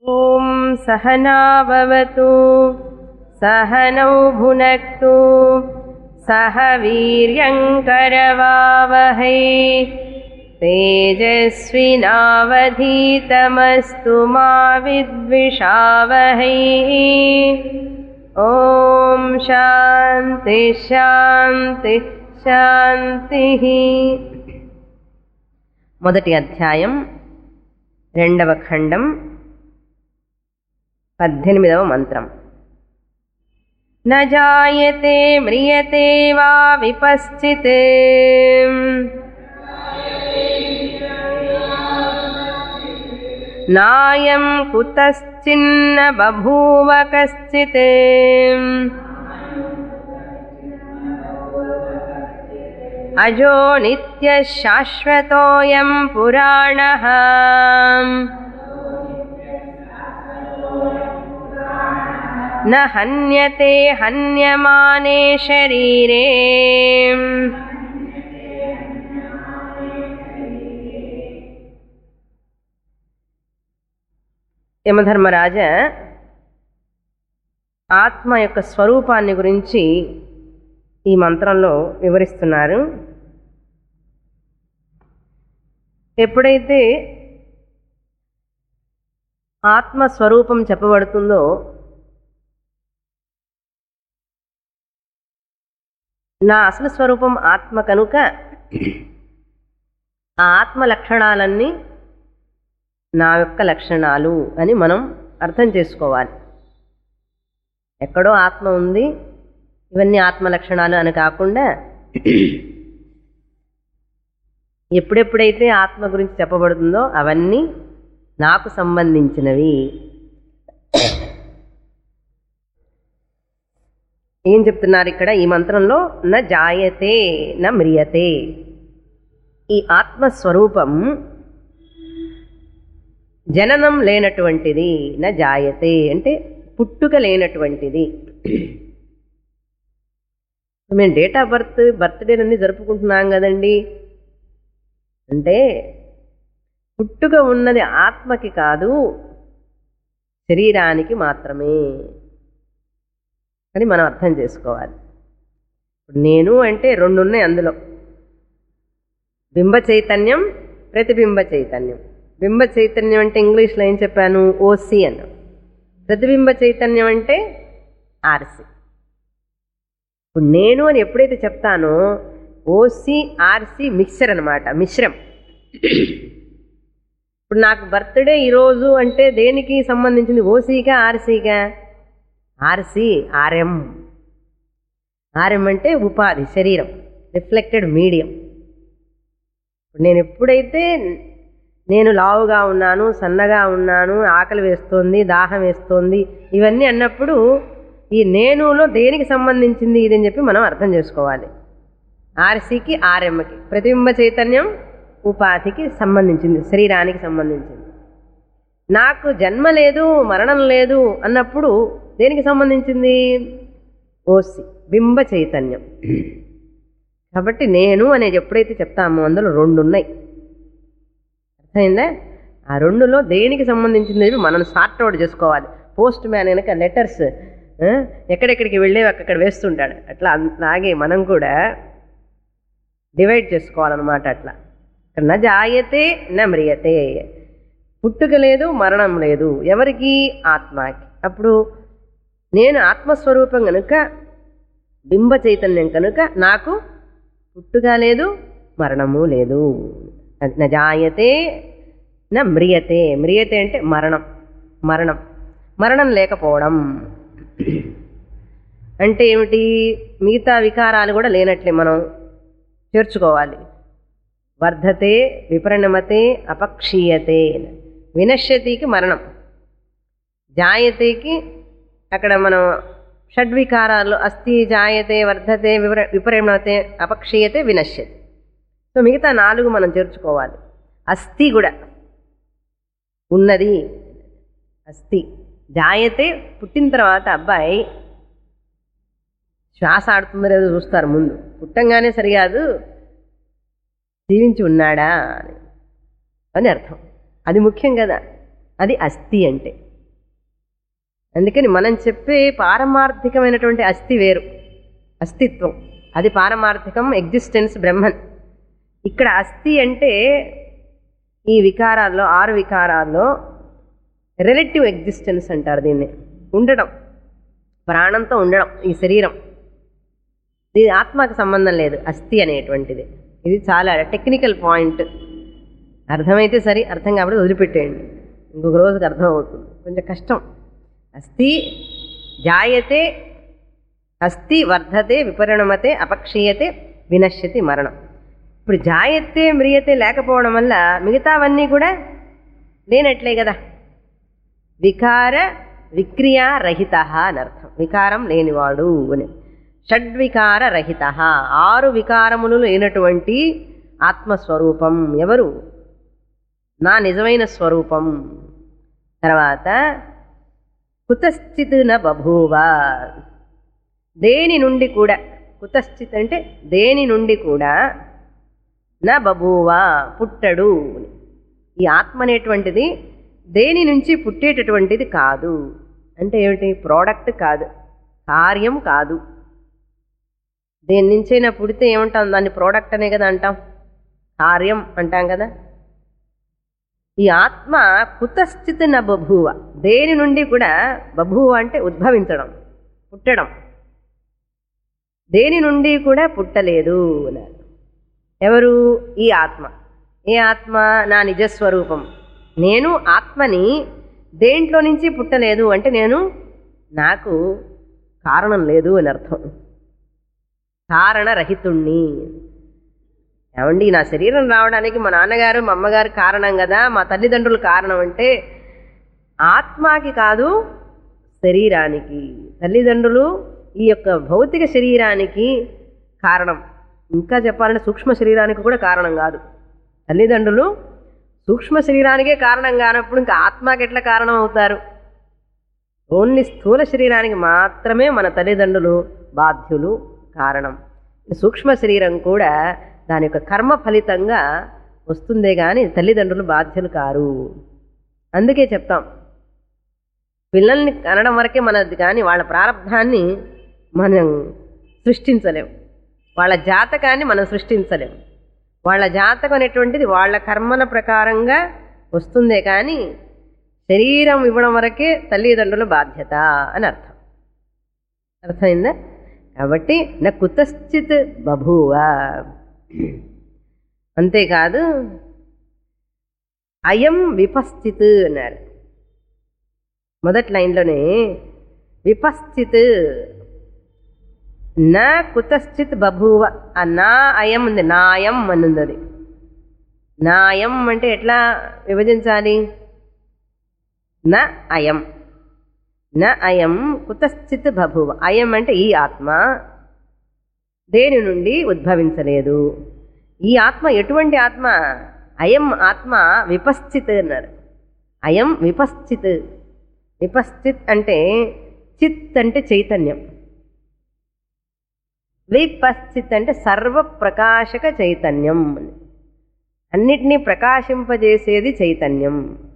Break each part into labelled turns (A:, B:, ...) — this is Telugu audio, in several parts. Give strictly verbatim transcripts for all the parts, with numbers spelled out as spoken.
A: ఓం సహనా భవతు సహనౌ భునక్తు సహ వీర్యం కరవావహై తేజస్వినావధీతమస్తు మా విద్విషావహై. ఓం శాంతి శాంతి శాంతి. మొదటి అధ్యాయం రెండవ ఖండం పద్దెనిమిదవ మంత్రం. న జాయతే మ్రియతే వా విపశ్చిత్ నాయం కుతశ్చిన్న బభూవ కశ్చిత్ అజో నిత్యః శాశ్వతోయం పురాణః న హన్యతే హన్యమానే శరీరే. యమధర్మరాజ ఆత్మ యొక్క స్వరూపాన్ని గురించి ఈ మంత్రంలో వివరిస్తున్నారు. ఎప్పుడైతే ఆత్మస్వరూపం చెప్పబడుతుందో నా అసలు స్వరూపం ఆత్మ కనుక ఆ ఆత్మ లక్షణాలన్నీ నా యొక్క లక్షణాలు అని మనం అర్థం చేసుకోవాలి. ఎక్కడో ఆత్మ ఉంది, ఇవన్నీ ఆత్మ లక్షణాలు అని కాకుండా ఎప్పుడెప్పుడైతే ఆత్మ గురించి చెప్పబడుతుందో అవన్నీ నాకు సంబంధించినవి. ఏం చెప్తున్నారు ఇక్కడ ఈ మంత్రంలో? న జాయతే న మ్రియతే. ఈ ఆత్మస్వరూపం జననం లేనటువంటిది. న జాయతే అంటే పుట్టుక లేనటువంటిది. మేము డేట్ ఆఫ్ బర్త్ బర్త్డేలన్నీ జరుపుకుంటున్నాం కదండి. అంటే పుట్టుక ఉన్నది ఆత్మకి కాదు, శరీరానికి మాత్రమే అని మనం అర్థం చేసుకోవాలి. ఇప్పుడు నేను అంటే రెండు ఉన్నాయి అందులో, బింబ చైతన్యం, ప్రతిబింబ చైతన్యం. బింబ చైతన్యం అంటే ఇంగ్లీష్లో ఏం చెప్పాను? ఓసి అన్న. ప్రతిబింబ చైతన్యం అంటే ఆర్సి. ఇప్పుడు నేను అని ఎప్పుడైతే చెప్తానో ఓసి ఆర్సి మిక్సర్ అనమాట, మిశ్రం. ఇప్పుడు నాకు బర్త్డే ఈరోజు అంటే దేనికి సంబంధించింది? ఓసీగా ఆర్సీగా? RC RM. ఆర్ఎం అంటే ఉపాధి, శరీరం, రిఫ్లెక్టెడ్ మీడియం. నేను ఎప్పుడైతే నేను లావుగా ఉన్నాను, సన్నగా ఉన్నాను, ఆకలి వేస్తోంది, దాహం వేస్తోంది, ఇవన్నీ అన్నప్పుడు ఈ నేనులో దేనికి సంబంధించింది ఇదని చెప్పి మనం అర్థం చేసుకోవాలి. ఆర్సికి ఆర్ఎంకి, ప్రతిబింబ చైతన్యం ఉపాధికి సంబంధించింది, శరీరానికి సంబంధించింది. నాకు జన్మ లేదు, మరణం లేదు అన్నప్పుడు దేనికి సంబంధించింది? ఓసి, బింబ చైతన్యం. కాబట్టి నేను అనేది ఎప్పుడైతే చెప్తామో అందులో రెండు ఉన్నాయి. అర్థమైందా? ఆ రెండులో దేనికి సంబంధించింది మనం సార్ట్ అవుట్ చేసుకోవాలి. పోస్ట్ మ్యాన్ కనుక లెటర్స్ ఎక్కడెక్కడికి వెళ్ళేవి అక్కడ వేస్తుంటాడు, అట్లా అలాగే మనం కూడా డివైడ్ చేసుకోవాలన్నమాట. అట్లా న జాయతే న మ్రియతే, పుట్టుక లేదు, మరణం లేదు. ఎవరికి? ఆత్మకి. అప్పుడు నేను ఆత్మస్వరూపం కనుక, బింబ చైతన్యం కనుక నాకు పుట్టుక లేదు, మరణము లేదు. న జాయతే న మ్రియతే. మ్రియతే అంటే మరణం. మరణం మరణం లేకపోవడం అంటే ఏమిటి? మిగతా వికారాలు కూడా లేనట్లే మనం చేర్చుకోవాలి. వర్ధతే, విపరిణమతే, అపక్షీయతే. వినశ్యతికి మరణం, జాయతేకి అక్కడ మనం షడ్వికారాలు అస్థి, జాయతే, వర్ధతే, విపర విపరిణమతే, అపక్షీయతే, వినశ్యతి. సో మిగతా నాలుగు మనం చేర్చుకోవాలి. అస్థి కూడా ఉన్నది, అస్థి. జాయతే పుట్టిన తర్వాత అబ్బాయి శ్వాస ఆడుతుందో లేదో చూస్తారు ముందు. పుట్టంగానే సరికాదు, జీవించి ఉన్నాడా అని అని అర్థం. అది ముఖ్యం కదా. అది అస్థి అంటే అందుకని మనం చెప్పే పారమార్థికమైనటువంటి అస్థి వేరు, అస్తిత్వం అది పారమార్థికం, ఎగ్జిస్టెన్స్ బ్రహ్మన్. ఇక్కడ అస్థి అంటే ఈ వికారాల్లో, ఆరు వికారాల్లో రిలేటివ్ ఎగ్జిస్టెన్స్ అంటారు దీన్ని. ఉండడం, ప్రాణంతో ఉండడం ఈ శరీరం, ఇది ఆత్మకు సంబంధం లేదు అస్థి అనేటువంటిది. ఇది చాలా టెక్నికల్ పాయింట్. అర్థమైతే సరే, అర్థం కాబట్టి వదిలిపెట్టేయండి, ఇంకొక రోజుకి అర్థం అవుతుంది. కొంచెం కష్టం. అస్థి జాయతే, అస్థి వర్ధతే, విపరిణమతే, అపక్షీయతే, వినశ్యతి, మరణం. ఇప్పుడు జాయతే మ్రియతే లేకపోవడం వల్ల మిగతావన్నీ కూడా లేనట్లే కదా. వికార విక్రియారహిత అని అర్థం, వికారం లేనివాడు అని. షడ్వికార రహిత, ఆరు వికారములు లేనటువంటి ఆత్మస్వరూపం ఎవరు? నా నిజమైన స్వరూపం. తర్వాత కుతశ్చిత్ న బభూవ, దేని నుండి కూడా, కుతశ్చిత్ అంటే దేని నుండి కూడా, నా బభూవ పుట్టడు. ఈ ఆత్మ అనేటువంటిది దేని నుంచి పుట్టేటటువంటిది కాదు. అంటే ఏమిటి? ప్రోడక్ట్ కాదు, కార్యం కాదు. దేని నుంచైనా పుడితే ఏమంటాం? దాన్ని ప్రోడక్ట్ అనే కదా అంటాం, కార్యం అంటాం కదా. ఈ ఆత్మ కుతశ్చిత్ న బభూవ, దేని నుండి కూడా, బభూవ అంటే ఉద్భవించడం, పుట్టడం, దేని నుండి కూడా పుట్టలేదు. ఎవరు? ఈ ఆత్మ. ఏ ఆత్మ? నా నిజస్వరూపం. నేను ఆత్మని దేంట్లో నుంచి పుట్టలేదు అంటే నేను, నాకు కారణం లేదు అని అర్థం. కారణరహితుణ్ణి. ఏమండి, నా శరీరం రావడానికి మా నాన్నగారు మా అమ్మగారు కారణం కదా, మా తల్లిదండ్రులు కారణం అంటే ఆత్మకి కాదు, శరీరానికి. తల్లిదండ్రులు ఈ యొక్క భౌతిక శరీరానికి కారణం. ఇంకా చెప్పాలంటే సూక్ష్మ శరీరానికి కూడా కారణం కాదు. తల్లిదండ్రులు సూక్ష్మ శరీరానికే కారణం కానప్పుడు ఇంకా ఆత్మకి ఎట్లా కారణం అవుతారు? ఓన్లీ స్థూల శరీరానికి మాత్రమే మన తల్లిదండ్రులు బాధ్యులు, కారణం. సూక్ష్మ శరీరం కూడా దాని యొక్క కర్మ ఫలితంగా వస్తుందే కానీ తల్లిదండ్రులు బాధ్యులు కారు. అందుకే చెప్తాం, పిల్లల్ని కనడం వరకే మనది, కానీ వాళ్ళ ప్రారంధాన్ని మనం సృష్టించలేం, వాళ్ళ జాతకాన్ని మనం సృష్టించలేం. వాళ్ళ జాతకం అనేటువంటిది వాళ్ళ కర్మల ప్రకారంగా వస్తుందే కానీ శరీరం ఇవ్వడం వరకే తల్లిదండ్రుల బాధ్యత అని అర్థం. అర్థమైందా? కాబట్టి నా కుతశ్చిత్ బభూవ. అంతేకాదు అయం విపశ్చిత్ అన్నారు మొదటి లైన్లోనే. విపశ్చిత్, నా కుతశ్చిత్ బభూవ. ఆ నా అయం ఉంది, నాయం అని ఉంది. అది నాయం అంటే ఎట్లా విభజించాలి? న అయం, న అయం కుతశ్చిత్ బభూవ. అయం అంటే ఈ ఆత్మ దేని నుండి ఉద్భవించలేదు. ఈ ఆత్మ ఎటువంటి ఆత్మ? అయం ఆత్మ విపశ్చిత్ అన్నారు. అయం విపశ్చిత్. విపశ్చిత్ అంటే చిత్ అంటే చైతన్యం, విపశ్చిత్ అంటే సర్వప్రకాశక చైతన్యం, అన్నిటినీ ప్రకాశింపజేసేది చైతన్యం.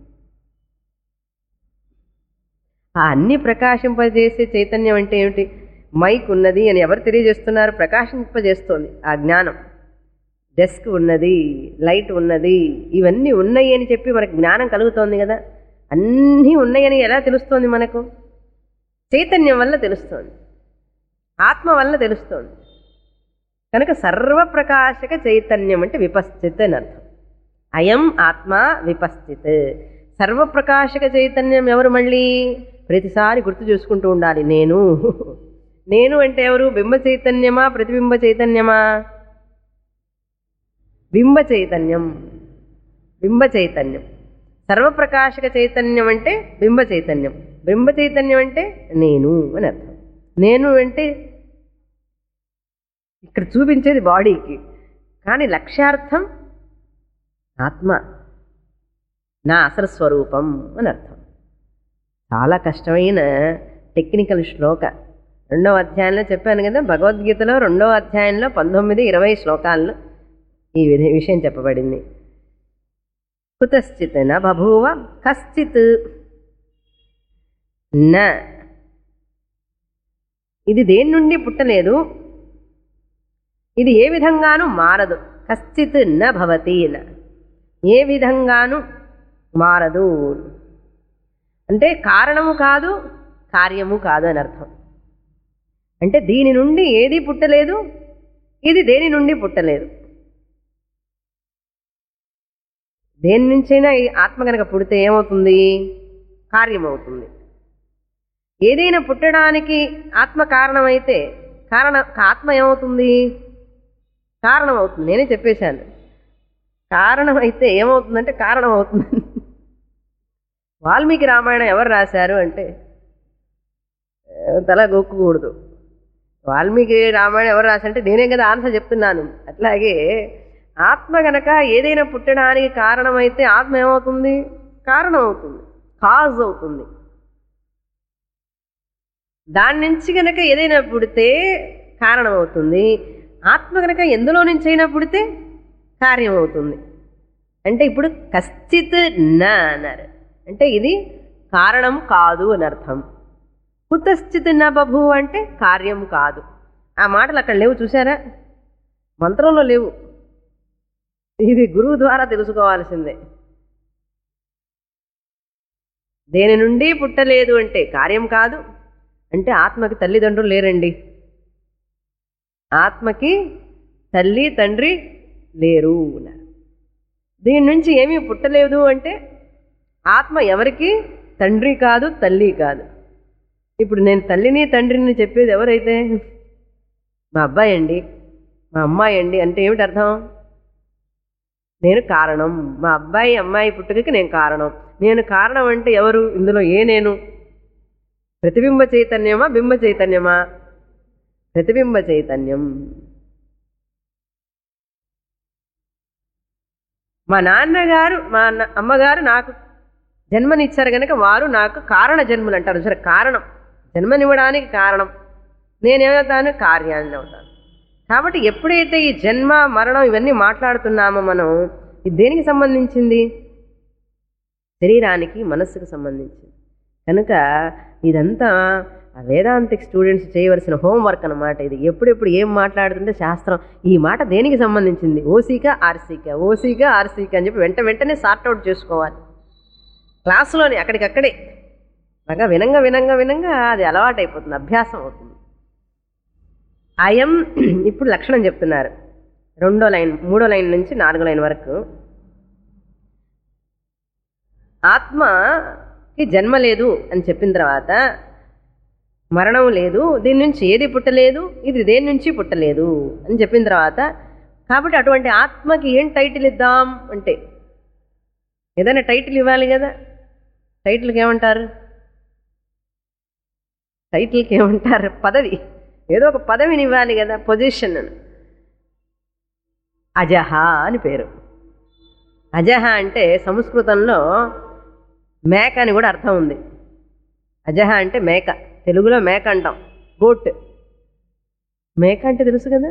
A: ఆ అన్ని ప్రకాశింపజేసే చైతన్యం అంటే ఏమిటి? మైక్ ఉన్నది అని ఎవరు తెలియజేస్తున్నారు? ప్రకాశింపజేస్తోంది ఆ జ్ఞానం. డెస్క్ ఉన్నది, లైట్ ఉన్నది, ఇవన్నీ ఉన్నాయి అని చెప్పి మనకు జ్ఞానం కలుగుతోంది కదా. అన్నీ ఉన్నాయని ఎలా తెలుస్తోంది మనకు? చైతన్యం వల్ల తెలుస్తోంది, ఆత్మ వల్ల తెలుస్తోంది. కనుక సర్వప్రకాశక చైతన్యం అంటే విపశ్చిత్ అని అర్థం. అయం ఆత్మ విపశ్చిత్. సర్వప్రకాశక చైతన్యం ఎవరు? మళ్ళీ ప్రతిసారి గుర్తు చూసుకుంటూ ఉండాలి. నేను నేను అంటే ఎవరు? బింబ చైతన్యమా ప్రతిబింబ చైతన్యమా? బింబ చైతన్యం, బింబ చైతన్యం. సర్వప్రకాశక చైతన్యం అంటే బింబ చైతన్యం, బింబ చైతన్యం అంటే నేను అని అర్థం. నేను అంటే ఇక్కడ చూపించేది బాడీకి, కానీ లక్ష్యార్థం ఆత్మ, నా అసలు స్వరూపం అని అర్థం. చాలా కష్టమైన టెక్నికల్ శ్లోక. రెండవ అధ్యాయంలో చెప్పాను కదా, భగవద్గీతలో రెండవ అధ్యాయంలో పంతొమ్మిది ఇరవై శ్లోకాల్లో ఈ విషయం చెప్పబడింది. కుతశ్చిత్ న బభూవ కశ్చిత్. న, ఇది దేని నుండి పుట్టలేదు, ఇది ఏ విధంగానూ మారదు. కశ్చిత్ న భవతి, న ఏ విధంగానూ మారదు అంటే కారణము కాదు, కార్యము కాదు అని అర్థం. అంటే దీని నుండి ఏది పుట్టలేదు, ఇది దేని నుండి పుట్టలేదు. దేని నుంచైనా ఈ ఆత్మ కనుక పుడితే ఏమవుతుంది? కార్యమవుతుంది. ఏదైనా పుట్టడానికి ఆత్మ కారణమైతే కారణ ఆత్మ ఏమవుతుంది? కారణం అవుతుంది. నేనే చెప్పేశాను. కారణం అయితే ఏమవుతుందంటే కారణం అవుతుంది. వాల్మీకి రామాయణం ఎవరు రాశారు అంటే తల గొక్కకూడదు. వాల్మీకి రామాయణం ఎవరు రాశారంటే నేనే కదా ఆన్సర్ చెప్తున్నాను. అట్లాగే ఆత్మ గనక ఏదైనా పుట్టడానికి కారణమైతే ఆత్మ ఏమవుతుంది? కారణం అవుతుంది, కాజ్ అవుతుంది. దాని నుంచి గనక ఏదైనా పుడితే కారణం అవుతుంది. ఆత్మ గనక ఎందులో నుంచి అయినా పుడితే కార్యం అవుతుంది. అంటే ఇప్పుడు కశ్చిత్ న అన్నారు అంటే ఇది కారణం కాదు అని అర్థం. కుతశ్చిత్ న బభూ అంటే కార్యం కాదు. ఆ మాటలు అక్కడ లేవు, చూసారా? మంత్రంలో లేవు. ఇది గురువు ద్వారా తెలుసుకోవాల్సిందే. దేని నుండి పుట్టలేదు అంటే కార్యం కాదు. అంటే ఆత్మకి తల్లిదండ్రులు లేరండి. ఆత్మకి తల్లి తండ్రి లేరు. దీని నుంచి ఏమీ పుట్టలేదు అంటే ఆత్మ ఎవరికి తండ్రి కాదు, తల్లి కాదు. ఇప్పుడు నేను తల్లిని తండ్రిని చెప్పేది ఎవరైతే మా అబ్బాయి అండి, మా అమ్మాయి అండి అంటే ఏమిటి అర్థం? నేను కారణం. మా అబ్బాయి అమ్మాయి పుట్టుకకి నేను కారణం. నేను కారణం అంటే ఎవరు? ఇందులో ఏ నేను? ప్రతిబింబ చైతన్యమా, బింబ చైతన్యమా? ప్రతిబింబ చైతన్యం. మా నాన్నగారు మా అమ్మగారు నాకు జన్మనిచ్చారు కనుక వారు నాకు కారణ జన్మలు అంటారు. సరే, కారణం, జన్మనివ్వడానికి కారణం. నేనేమవుతాను? కార్యాన్ని అవుతాను. కాబట్టి ఎప్పుడైతే ఈ జన్మ మరణం ఇవన్నీ మాట్లాడుతున్నామో మనం, ఇది దేనికి సంబంధించింది? శరీరానికి, మనస్సుకు సంబంధించింది. కనుక ఇదంతా వేదాంతిక్ స్టూడెంట్స్ చేయవలసిన హోంవర్క్ అన్నమాట. ఇది ఎప్పుడెప్పుడు ఏం మాట్లాడుతుంటే శాస్త్రం ఈ మాట దేనికి సంబంధించింది, ఓసీక ఆర్సీక, ఓసీక ఆర్సీక అని చెప్పి వెంట వెంటనే సార్ట్అవుట్ చేసుకోవాలి క్లాసులోని. అక్కడికక్కడే బాగా వినంగా వినంగా వినంగా అది అలవాటైపోతుంది, అభ్యాసం అవుతుంది. అయం ఇప్పుడు లక్షణం చెప్తున్నారు. రెండో లైన్, మూడో లైన్ నుంచి నాలుగో లైన్ వరకు. ఆత్మకి జన్మ లేదు అని చెప్పిన తర్వాత, మరణం లేదు, దీని నుంచి ఏది పుట్టలేదు, ఇది దేని నుంచి పుట్టలేదు అని చెప్పిన తర్వాత, కాబట్టి అటువంటి ఆత్మకి ఏం టైటిల్ ఇద్దాం అంటే ఏదైనా టైటిల్ ఇవ్వాలి కదా. టైటిల్కి ఏమంటారు? టైటిల్కి ఏమంటారు? పదవి. ఏదో ఒక పదవిని ఇవ్వాలి కదా, పొజిషన్. అజహ అని పేరు. అజహ అంటే సంస్కృతంలో మేక అని కూడా అర్థం ఉంది. అజహ అంటే మేక, తెలుగులో మేక అంటాం, గోట్. మేక అంటే తెలుసు కదా.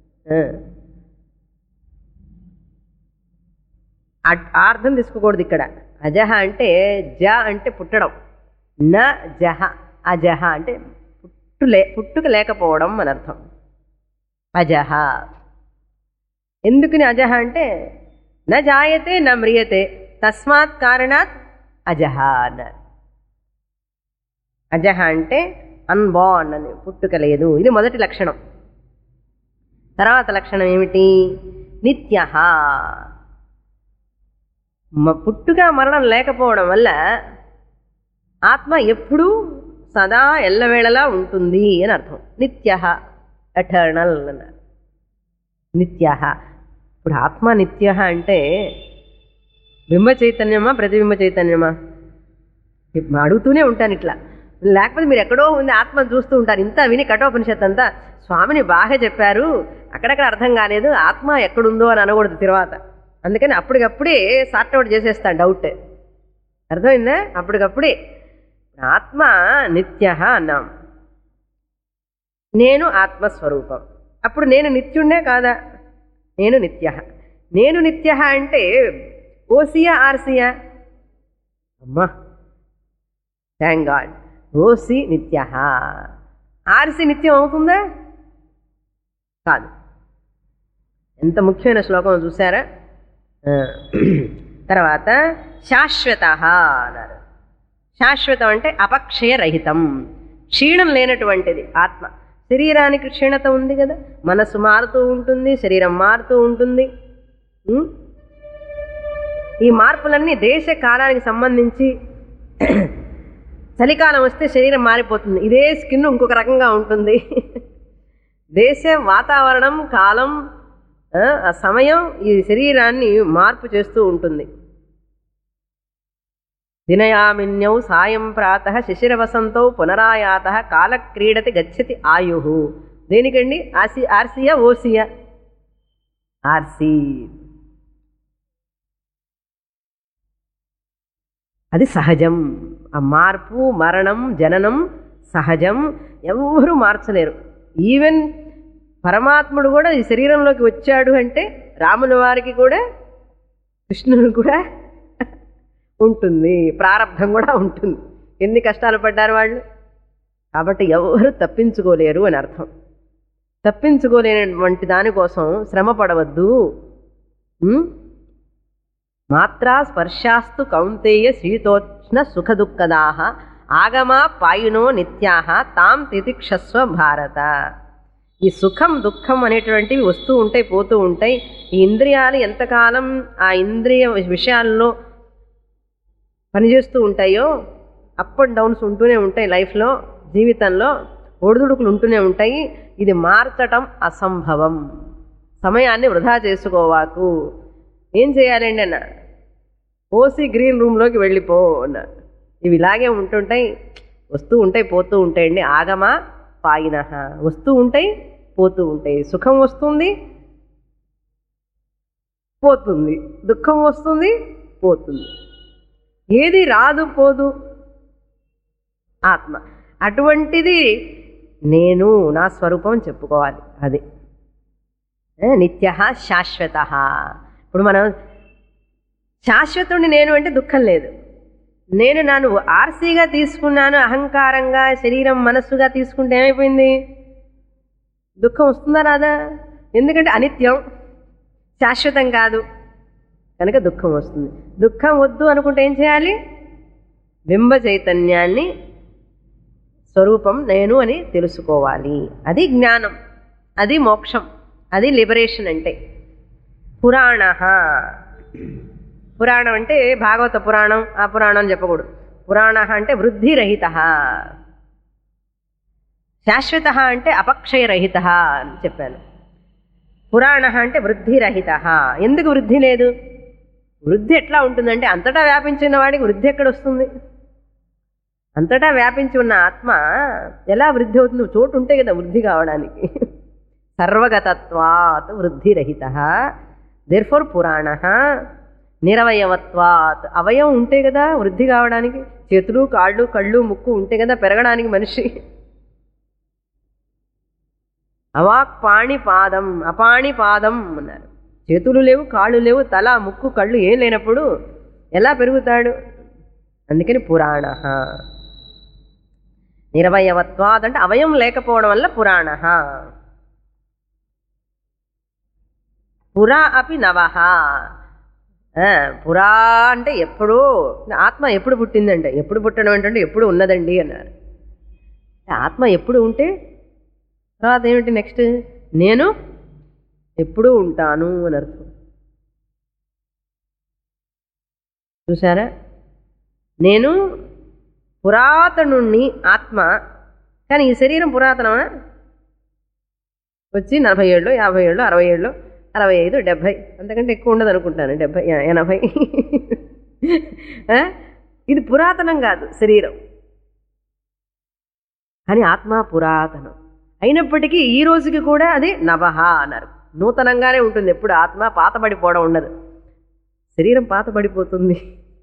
A: ఆ అర్థం తీసుకోకూడదు ఇక్కడ. అజహ అంటే జ అంటే పుట్టడం, న జహ. అజహ అంటే పుట్టు లే పుట్టుక లేకపోవడం అని అర్థం. అజహ ఎందుకని అజహ అంటే న జాయతే న మ్రియతే తస్మాత్ కారణాత్ అజహ అన్నారు. అజహ అంటే అన్బార్న్ అని, పుట్టుక లేదు. ఇది మొదటి లక్షణం. తర్వాత లక్షణం ఏమిటి? నిత్యః. పుట్టుక మరణం లేకపోవడం వల్ల ఆత్మ ఎప్పుడూ సదా ఎల్లవేళలా ఉంటుంది అని అర్థం. నిత్యః, ఎటర్నల్ అన్నారు. నిత్యః. ఇప్పుడు ఆత్మ నిత్యః అంటే బింబ చైతన్యమా, ప్రతిబింబ చైతన్యమా? అడుగుతూనే ఉంటాను ఇట్లా. లేకపోతే మీరు ఎక్కడో ఉంది ఆత్మను చూస్తూ ఉంటారు. ఇంత విని కఠోపనిషత్ అంతా స్వామిని బాగా చెప్పారు, అక్కడక్కడ అర్థం కాలేదు, ఆత్మ ఎక్కడుందో అని అనకూడదు తర్వాత. అందుకని అప్పటికప్పుడే సార్ట్అవుట్ చేసేస్తాను డౌట్. అర్థమైందా? అప్పటికప్పుడే ఆత్మ నిత్యః అన్నాం. నేను ఆత్మస్వరూపం. అప్పుడు నేను నిత్యుణ్ణే కాదా? నేను నిత్యః. నేను నిత్యః అంటే ఓసియా ఆర్సియా? అమ్మా థ్యాంక్ గాడ్. ఓసి నిత్య. ఆర్సి నిత్యం అవుతుందా? కాదు. ఎంత ముఖ్యమైన శ్లోకం చూసారా? తర్వాత శాశ్వత అన్నారు. శాశ్వతం అంటే అపక్షయరహితం, క్షీణం లేనటువంటిది ఆత్మ. శరీరానికి క్షీణత ఉంది కదా, మనసు మారుతూ ఉంటుంది, శరీరం మారుతూ ఉంటుంది. ఈ మార్పులన్నీ దేశ కాలానికి సంబంధించి. చలికాలం వస్తే శరీరం మారిపోతుంది, ఇదే స్కిన్ ఇంకొక రకంగా ఉంటుంది. దేశ వాతావరణం కాలం ఆ సమయం ఈ శరీరాన్ని మార్పు చేస్తూ ఉంటుంది. దినయామిన్యౌ సాయం ప్రాతః శిశిరవసంతౌ పునరాయాతః కాలక్రీడతి గచ్చతి ఆయు. దేనికండి? ఆసి ఆర్సియా ఓసియా? ఆర్సి. అది సహజం. ఆ మార్పు, మరణం, జననం సహజం, ఎవరూ మార్చలేరు. ఈవెన్ పరమాత్ముడు కూడా ఈ శరీరంలోకి వచ్చాడు అంటే రాముల వారికి కూడా కృష్ణుడు కూడా ఉంటుంది, ప్రారంధం కూడా ఉంటుంది. ఎన్ని కష్టాలు పడ్డారు వాళ్ళు. కాబట్టి ఎవరు తప్పించుకోలేరు అని అర్థం. తప్పించుకోలేనటువంటి దానికోసం శ్రమ పడవద్దు. మాత్రా స్పర్శాస్తు కౌంతేయ శీతోష్ణ సుఖ దుఃఖదాహ ఆగమా పాయునో నిత్యాహ తాం తితిక్షస్వ భారత. ఈ సుఖం దుఃఖం అనేటువంటివి వస్తూ ఉంటాయి, పోతూ ఉంటాయి. ఈ ఇంద్రియాలు ఎంతకాలం ఆ ఇంద్రియ విషయాల్లో పనిచేస్తూ ఉంటాయో, అప్ అండ్ డౌన్స్ ఉంటూనే ఉంటాయి లైఫ్లో, జీవితంలో ఒడిదుడుకులు ఉంటూనే ఉంటాయి. ఇది మార్చటం అసంభవం. సమయాన్ని వృధా చేసుకోవాకు. ఏం చేయాలండి అన్న? ఓసి గ్రీన్ రూమ్లోకి వెళ్ళిపో అన్న. ఇవి ఇలాగే ఉంటుంటాయి, వస్తూ ఉంటాయి, పోతూ ఉంటాయండి. ఆగమా పాయిన, వస్తూ ఉంటాయి, పోతూ ఉంటాయి. సుఖం వస్తుంది, పోతుంది, దుఃఖం వస్తుంది, పోతుంది. ఏది రాదు పోదు ఆత్మ. అటువంటిది నేను నా స్వరూపం చెప్పుకోవాలి. అది నిత్య శాశ్వత. ఇప్పుడు మనం శాశ్వతుడిని నేను అంటే దుఃఖం లేదు. నేను నన్ను ఆర్సీగా తీసుకున్నాను, అహంకారంగా శరీరం మనస్సుగా తీసుకుంటే ఏమైపోయింది? దుఃఖం వస్తుందా రాదా? ఎందుకంటే అనిత్యం, శాశ్వతం కాదు కనుక దుఃఖం వస్తుంది. దుఃఖం వద్దు అనుకుంటే ఏం చేయాలి? బింబ చైతన్యాన్ని స్వరూపం నేను అని తెలుసుకోవాలి. అది జ్ఞానం, అది మోక్షం, అది లిబరేషన్. అంటే పురాణ. పురాణం అంటే భాగవత పురాణం, ఆ పురాణం అని చెప్పకూడదు. పురాణ అంటే వృద్ధిరహిత, శాశ్వత అంటే అపక్షయరహిత అని చెప్పాను. పురాణ అంటే వృద్ధిరహిత. ఎందుకు వృద్ధి లేదు? వృద్ధి ఎట్లా ఉంటుందంటే అంతటా వ్యాపించిన వాడికి వృద్ధి ఎక్కడ వస్తుంది? అంతటా వ్యాపించి ఉన్న ఆత్మ ఎలా వృద్ధి అవుతుంది? చోటు ఉంటే కదా వృద్ధి కావడానికి. సర్వగతత్వాత్ వృద్ధిరహిత. దేర్ఫోర్ పురాణ. నిరవయవత్వాత్, అవయవం ఉంటే కదా వృద్ధి కావడానికి. చేతులు, కాళ్ళు, కళ్ళు, ముక్కు ఉంటే కదా పెరగడానికి మనిషి. అవాక్ పాణి పాదం, అపాణి పాదం అన్నారు. చేతులు లేవు, కాళ్ళు లేవు, తల, ముక్కు, కళ్ళు ఏం లేనప్పుడు ఎలా పెరుగుతాడు? అందుకని పురాణ. నిరవయవత్వాద్ అంటే అవయం లేకపోవడం వల్ల పురాణ. పురా అపి నవః. పురా అంటే ఎప్పుడూ, ఆత్మ ఎప్పుడు పుట్టిందంటే ఎప్పుడు పుట్టడం ఏంటంటే ఎప్పుడు ఉన్నదండి అన్నారు. ఆత్మ ఎప్పుడు ఉంటే తర్వాత ఏమిటి నెక్స్ట్? నేను ఎప్పుడూ ఉంటాను అని అర్థం. చూసారా? నేను పురాతనుణ్ణి ఆత్మ, కానీ ఈ శరీరం పురాతనమా? వచ్చి నలభై ఏళ్ళు, యాభై ఏళ్ళు, అరవై ఏళ్ళు, అరవై ఐదు, డెబ్భై, అంతకంటే ఎక్కువ ఉండదు అనుకుంటాను. డెబ్భై, ఎనభై. ఇది పురాతనం కాదు శరీరం, కానీ ఆత్మ పురాతనం. అయినప్పటికీ ఈ రోజుకి కూడా అది నవహ అన్నారు. నూతనంగానే ఉంటుంది. ఎప్పుడు ఆత్మ పాతబడిపోవడం ఉండదు. శరీరం పాతబడిపోతుంది.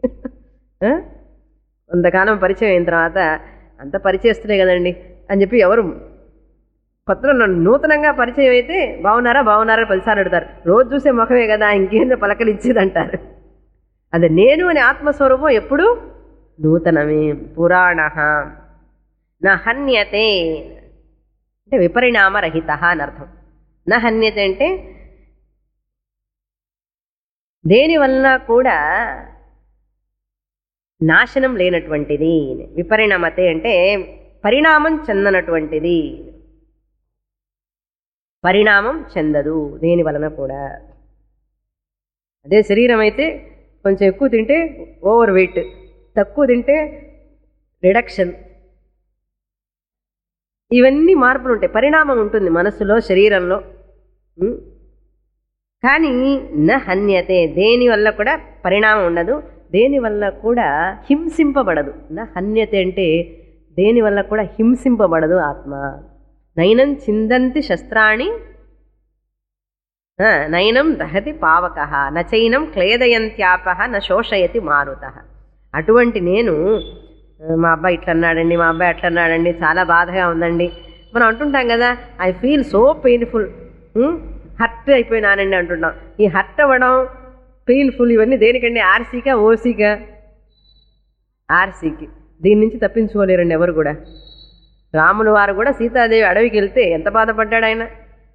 A: కొంతకాలం పరిచయం అయిన తర్వాత అంత పరిచయస్తులే కదండి అని చెప్పి ఎవరు కొత్త నూతనంగా పరిచయం అయితే బాగున్నారా బాగున్నారా పదిసార్లు అడుగుతారు. రోజు చూసే ముఖమే కదా, ఇంకేందో పలకలిచ్చేది అంటారు. అదే నేను అనే ఆత్మస్వరూపం ఎప్పుడు నూతనమే. పురాణ. నా హన్యతే అంటే విపరిణామరహిత అని అర్థం. నా హన్యతే అంటే దేని వలన కూడా నాశనం లేనటువంటిది. విపరిణామతే అంటే పరిణామం చెందనటువంటిది, పరిణామం చెందదు దేని వలన కూడా. అదే శరీరం అయితే కొంచెం ఎక్కువ తింటే ఓవర్ వెయిట్, తక్కువ తింటే రిడక్షన్, ఇవన్నీ మార్పులు ఉంటాయి, పరిణామం ఉంటుంది మనసులో, శరీరంలో. కానీ న హన్యతే దేని వల్ల కూడా పరిణామం ఉండదు, దేని వల్ల కూడా హింసింపబడదు. న హన్యతే అంటే దేని వల్ల కూడా హింసింపబడదు ఆత్మ. నైనం చిందంతి శస్త్రాణి నైనం దహతి పావక నచైనం క్లేదయంత్యాప న శోషయతి మారుత. అటువంటి నేను మా అబ్బాయి ఇట్లా అన్నాడండి, మా అబ్బాయి అట్లా అన్నాడండి, చాలా బాధగా ఉందండి మనం అంటుంటాం కదా. I feel so painful, hurt అయిపోయినానండి అంటున్నాం. ఈ హర్ట్ అవ్వడం, పెయిన్ఫుల్ ఇవన్నీ దేనికండి? ఆర్సీకా ఓసీకా? ఆర్సీకి. దీని నుంచి తప్పించుకోలేరండి ఎవరు కూడా. రాముల వారు కూడా సీతాదేవి అడవికి వెళ్తే ఎంత బాధపడ్డాడు ఆయన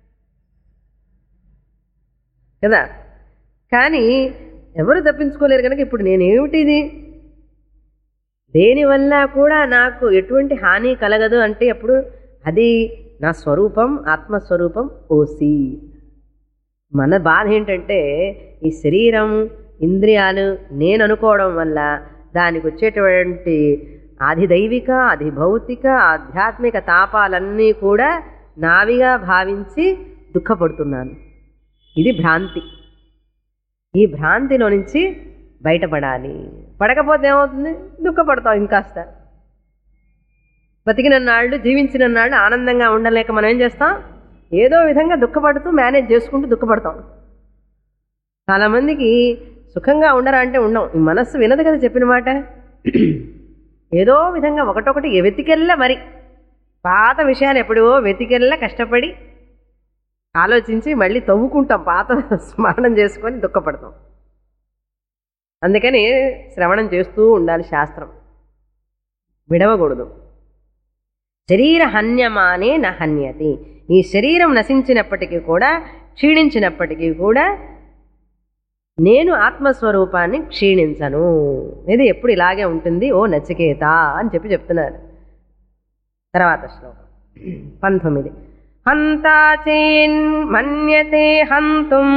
A: కదా. కానీ ఎవరు తప్పించుకోలేరు కనుక ఇప్పుడు నేనేమిటిది, దేనివల్ల కూడా నాకు ఎటువంటి హాని కలగదు అంటే అప్పుడు అది నా స్వరూపం, ఆత్మస్వరూపం ఓసి. మన బాధ ఏంటంటే ఈ శరీరం, ఇంద్రియాలు నేను అనుకోవడం వల్ల దానికి వచ్చేటువంటి ఆధిదైవిక, అధిభౌతిక, ఆధ్యాత్మిక తాపాలన్నీ కూడా నావిగా భావించి దుఃఖపడుతున్నాను. ఇది భ్రాంతి. ఈ భ్రాంతిలో నుంచి బయటపడాలి. పడకపోతే ఏమవుతుంది? దుఃఖపడతాం ఇంకాస్త. బతికినన్నాళ్ళు, జీవించినన్నాళ్ళు ఆనందంగా ఉండలేక మనం ఏం చేస్తాం? ఏదో విధంగా దుఃఖపడుతూ మేనేజ్ చేసుకుంటూ దుఃఖపడతాం. చాలామందికి సుఖంగా ఉండరా అంటే ఉండం. ఈ మనస్సు వినదు కదా చెప్పిన మాట. ఏదో విధంగా ఒకటొకటి వెతికెళ్ళ, మరి పాత విషయాలు ఎప్పుడో వెతికెళ్ళ కష్టపడి ఆలోచించి మళ్ళీ తవ్వుకుంటాం, పాత స్మరణం చేసుకొని దుఃఖపడతాం. అందుకని శ్రవణం చేస్తూ ఉండాలి, శాస్త్రం విడవకూడదు. శరీర హన్యమానే న హన్యతి. ఈ శరీరం నశించినప్పటికీ కూడా, క్షీణించినప్పటికీ కూడా నేను ఆత్మస్వరూపాన్ని క్షీణించను. ఇది ఎప్పుడు ఇలాగే ఉంటుంది ఓ నచికేత అని చెప్పి చెప్తున్నారు. తర్వాత శ్లోకం పంతొమ్మిది. హంతా చేన్ మన్యతే హంతుం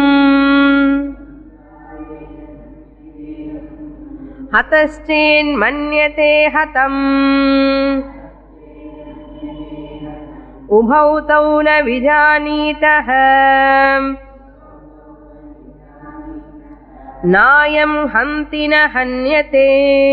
A: హతశ్చేన్ మన్యతే హతం ఉభౌ తౌ న విజానీతః నాయం హంతి న హన్యతే.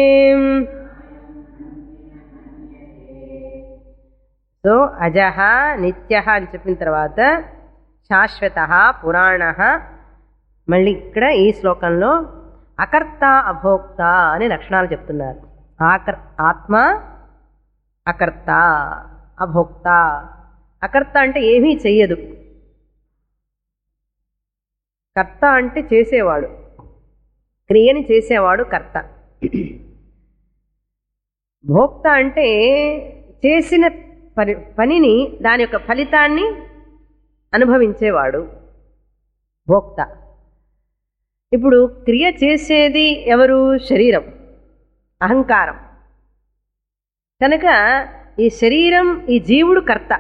A: సో అజః నిత్యః అని చెప్పిన తర్వాత శాశ్వతః పురాణః. మళ్ళీ ఇక్కడ ఈ శ్లోకంలో అకర్త అభోక్త అనే లక్షణాలు చెప్తున్నారు. ఆకర్ ఆత్మ అకర్త, అభోక్త. అకర్త అంటే ఏమీ చెయ్యదు, కర్త అంటే చేసేవాడు, క్రియని చేసేవాడు కర్త. భోక్త అంటే చేసిన పని పనిని దాని యొక్క ఫలితాన్ని అనుభవించేవాడు భోక్త. ఇప్పుడు క్రియ చేసేది ఎవరు? శరీరం, అహంకారం. కనుక ఈ శరీరం, ఈ జీవుడు కర్త.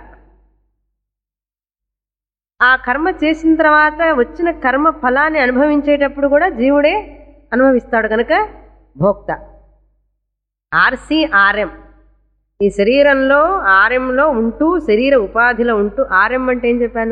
A: ఆ కర్మ చేసిన తర్వాత వచ్చిన కర్మ ఫలాన్ని అనుభవించేటప్పుడు కూడా జీవుడే అనుభవిస్తాడు కనుక భోక్త. RC RM. ఈ శరీరంలో ఆర్ఎంలో ఉంటూ, శరీర ఉపాధిలో ఉంటూ, ఆర్ఎం అంటే ఏం చెప్పాను?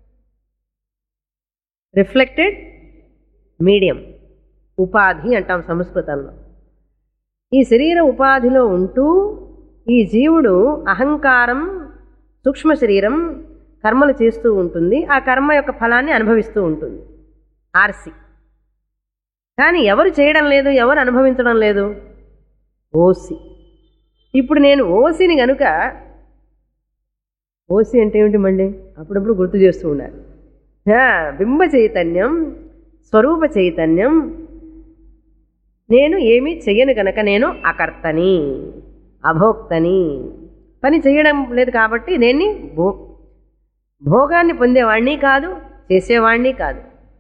A: రిఫ్లెక్టెడ్ మీడియం, ఉపాధి అంటాం సంస్కృతంలో. ఈ శరీర ఉపాధిలో ఉంటూ ఈ జీవుడు అహంకారం, సూక్ష్మ శరీరం కర్మలు చేస్తూ ఉంటుంది, ఆ కర్మ యొక్క ఫలాన్ని అనుభవిస్తూ ఉంటుంది, ఆర్సి. కానీ ఎవరు చేయడం లేదు, ఎవరు అనుభవించడం లేదు? ఓసి. ఇప్పుడు నేను ఓసిని కనుక, ఓసి అంటే ఏమిటి మళ్ళీ అప్పుడప్పుడు గుర్తు చేస్తూ ఉండాలి. బింబ చైతన్యం, స్వరూప చైతన్యం. నేను ఏమీ చెయ్యను కనుక నేను అకర్తని, అభోక్తని, పని చేయడం లేదు కాబట్టి దేన్ని భో భోగాన్ని పొందేవాణ్ణి కాదు, చేసేవాణ్ణి కాదు.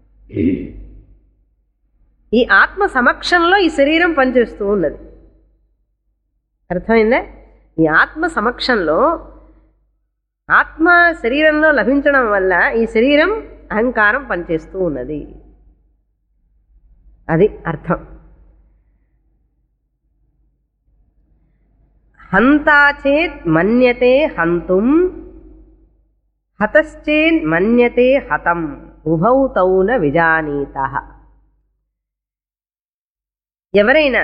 A: ఈ ఆత్మ సమక్షంలో ఈ శరీరం పనిచేస్తూ ఉన్నది. అర్థమైందా? ఈ ఆత్మ సమక్షంలో ఆత్మ శరీరంలో లభించడం వల్ల ఈ శరీరం అహంకారం పనిచేస్తూ ఉన్నది. అది అర్థం. హంతా చేత్ మన్యతే హంతుం, హతశ్చేన్ మన్యతే హతం, ఉభౌ తౌ న విజానీతః. ఎవరైనా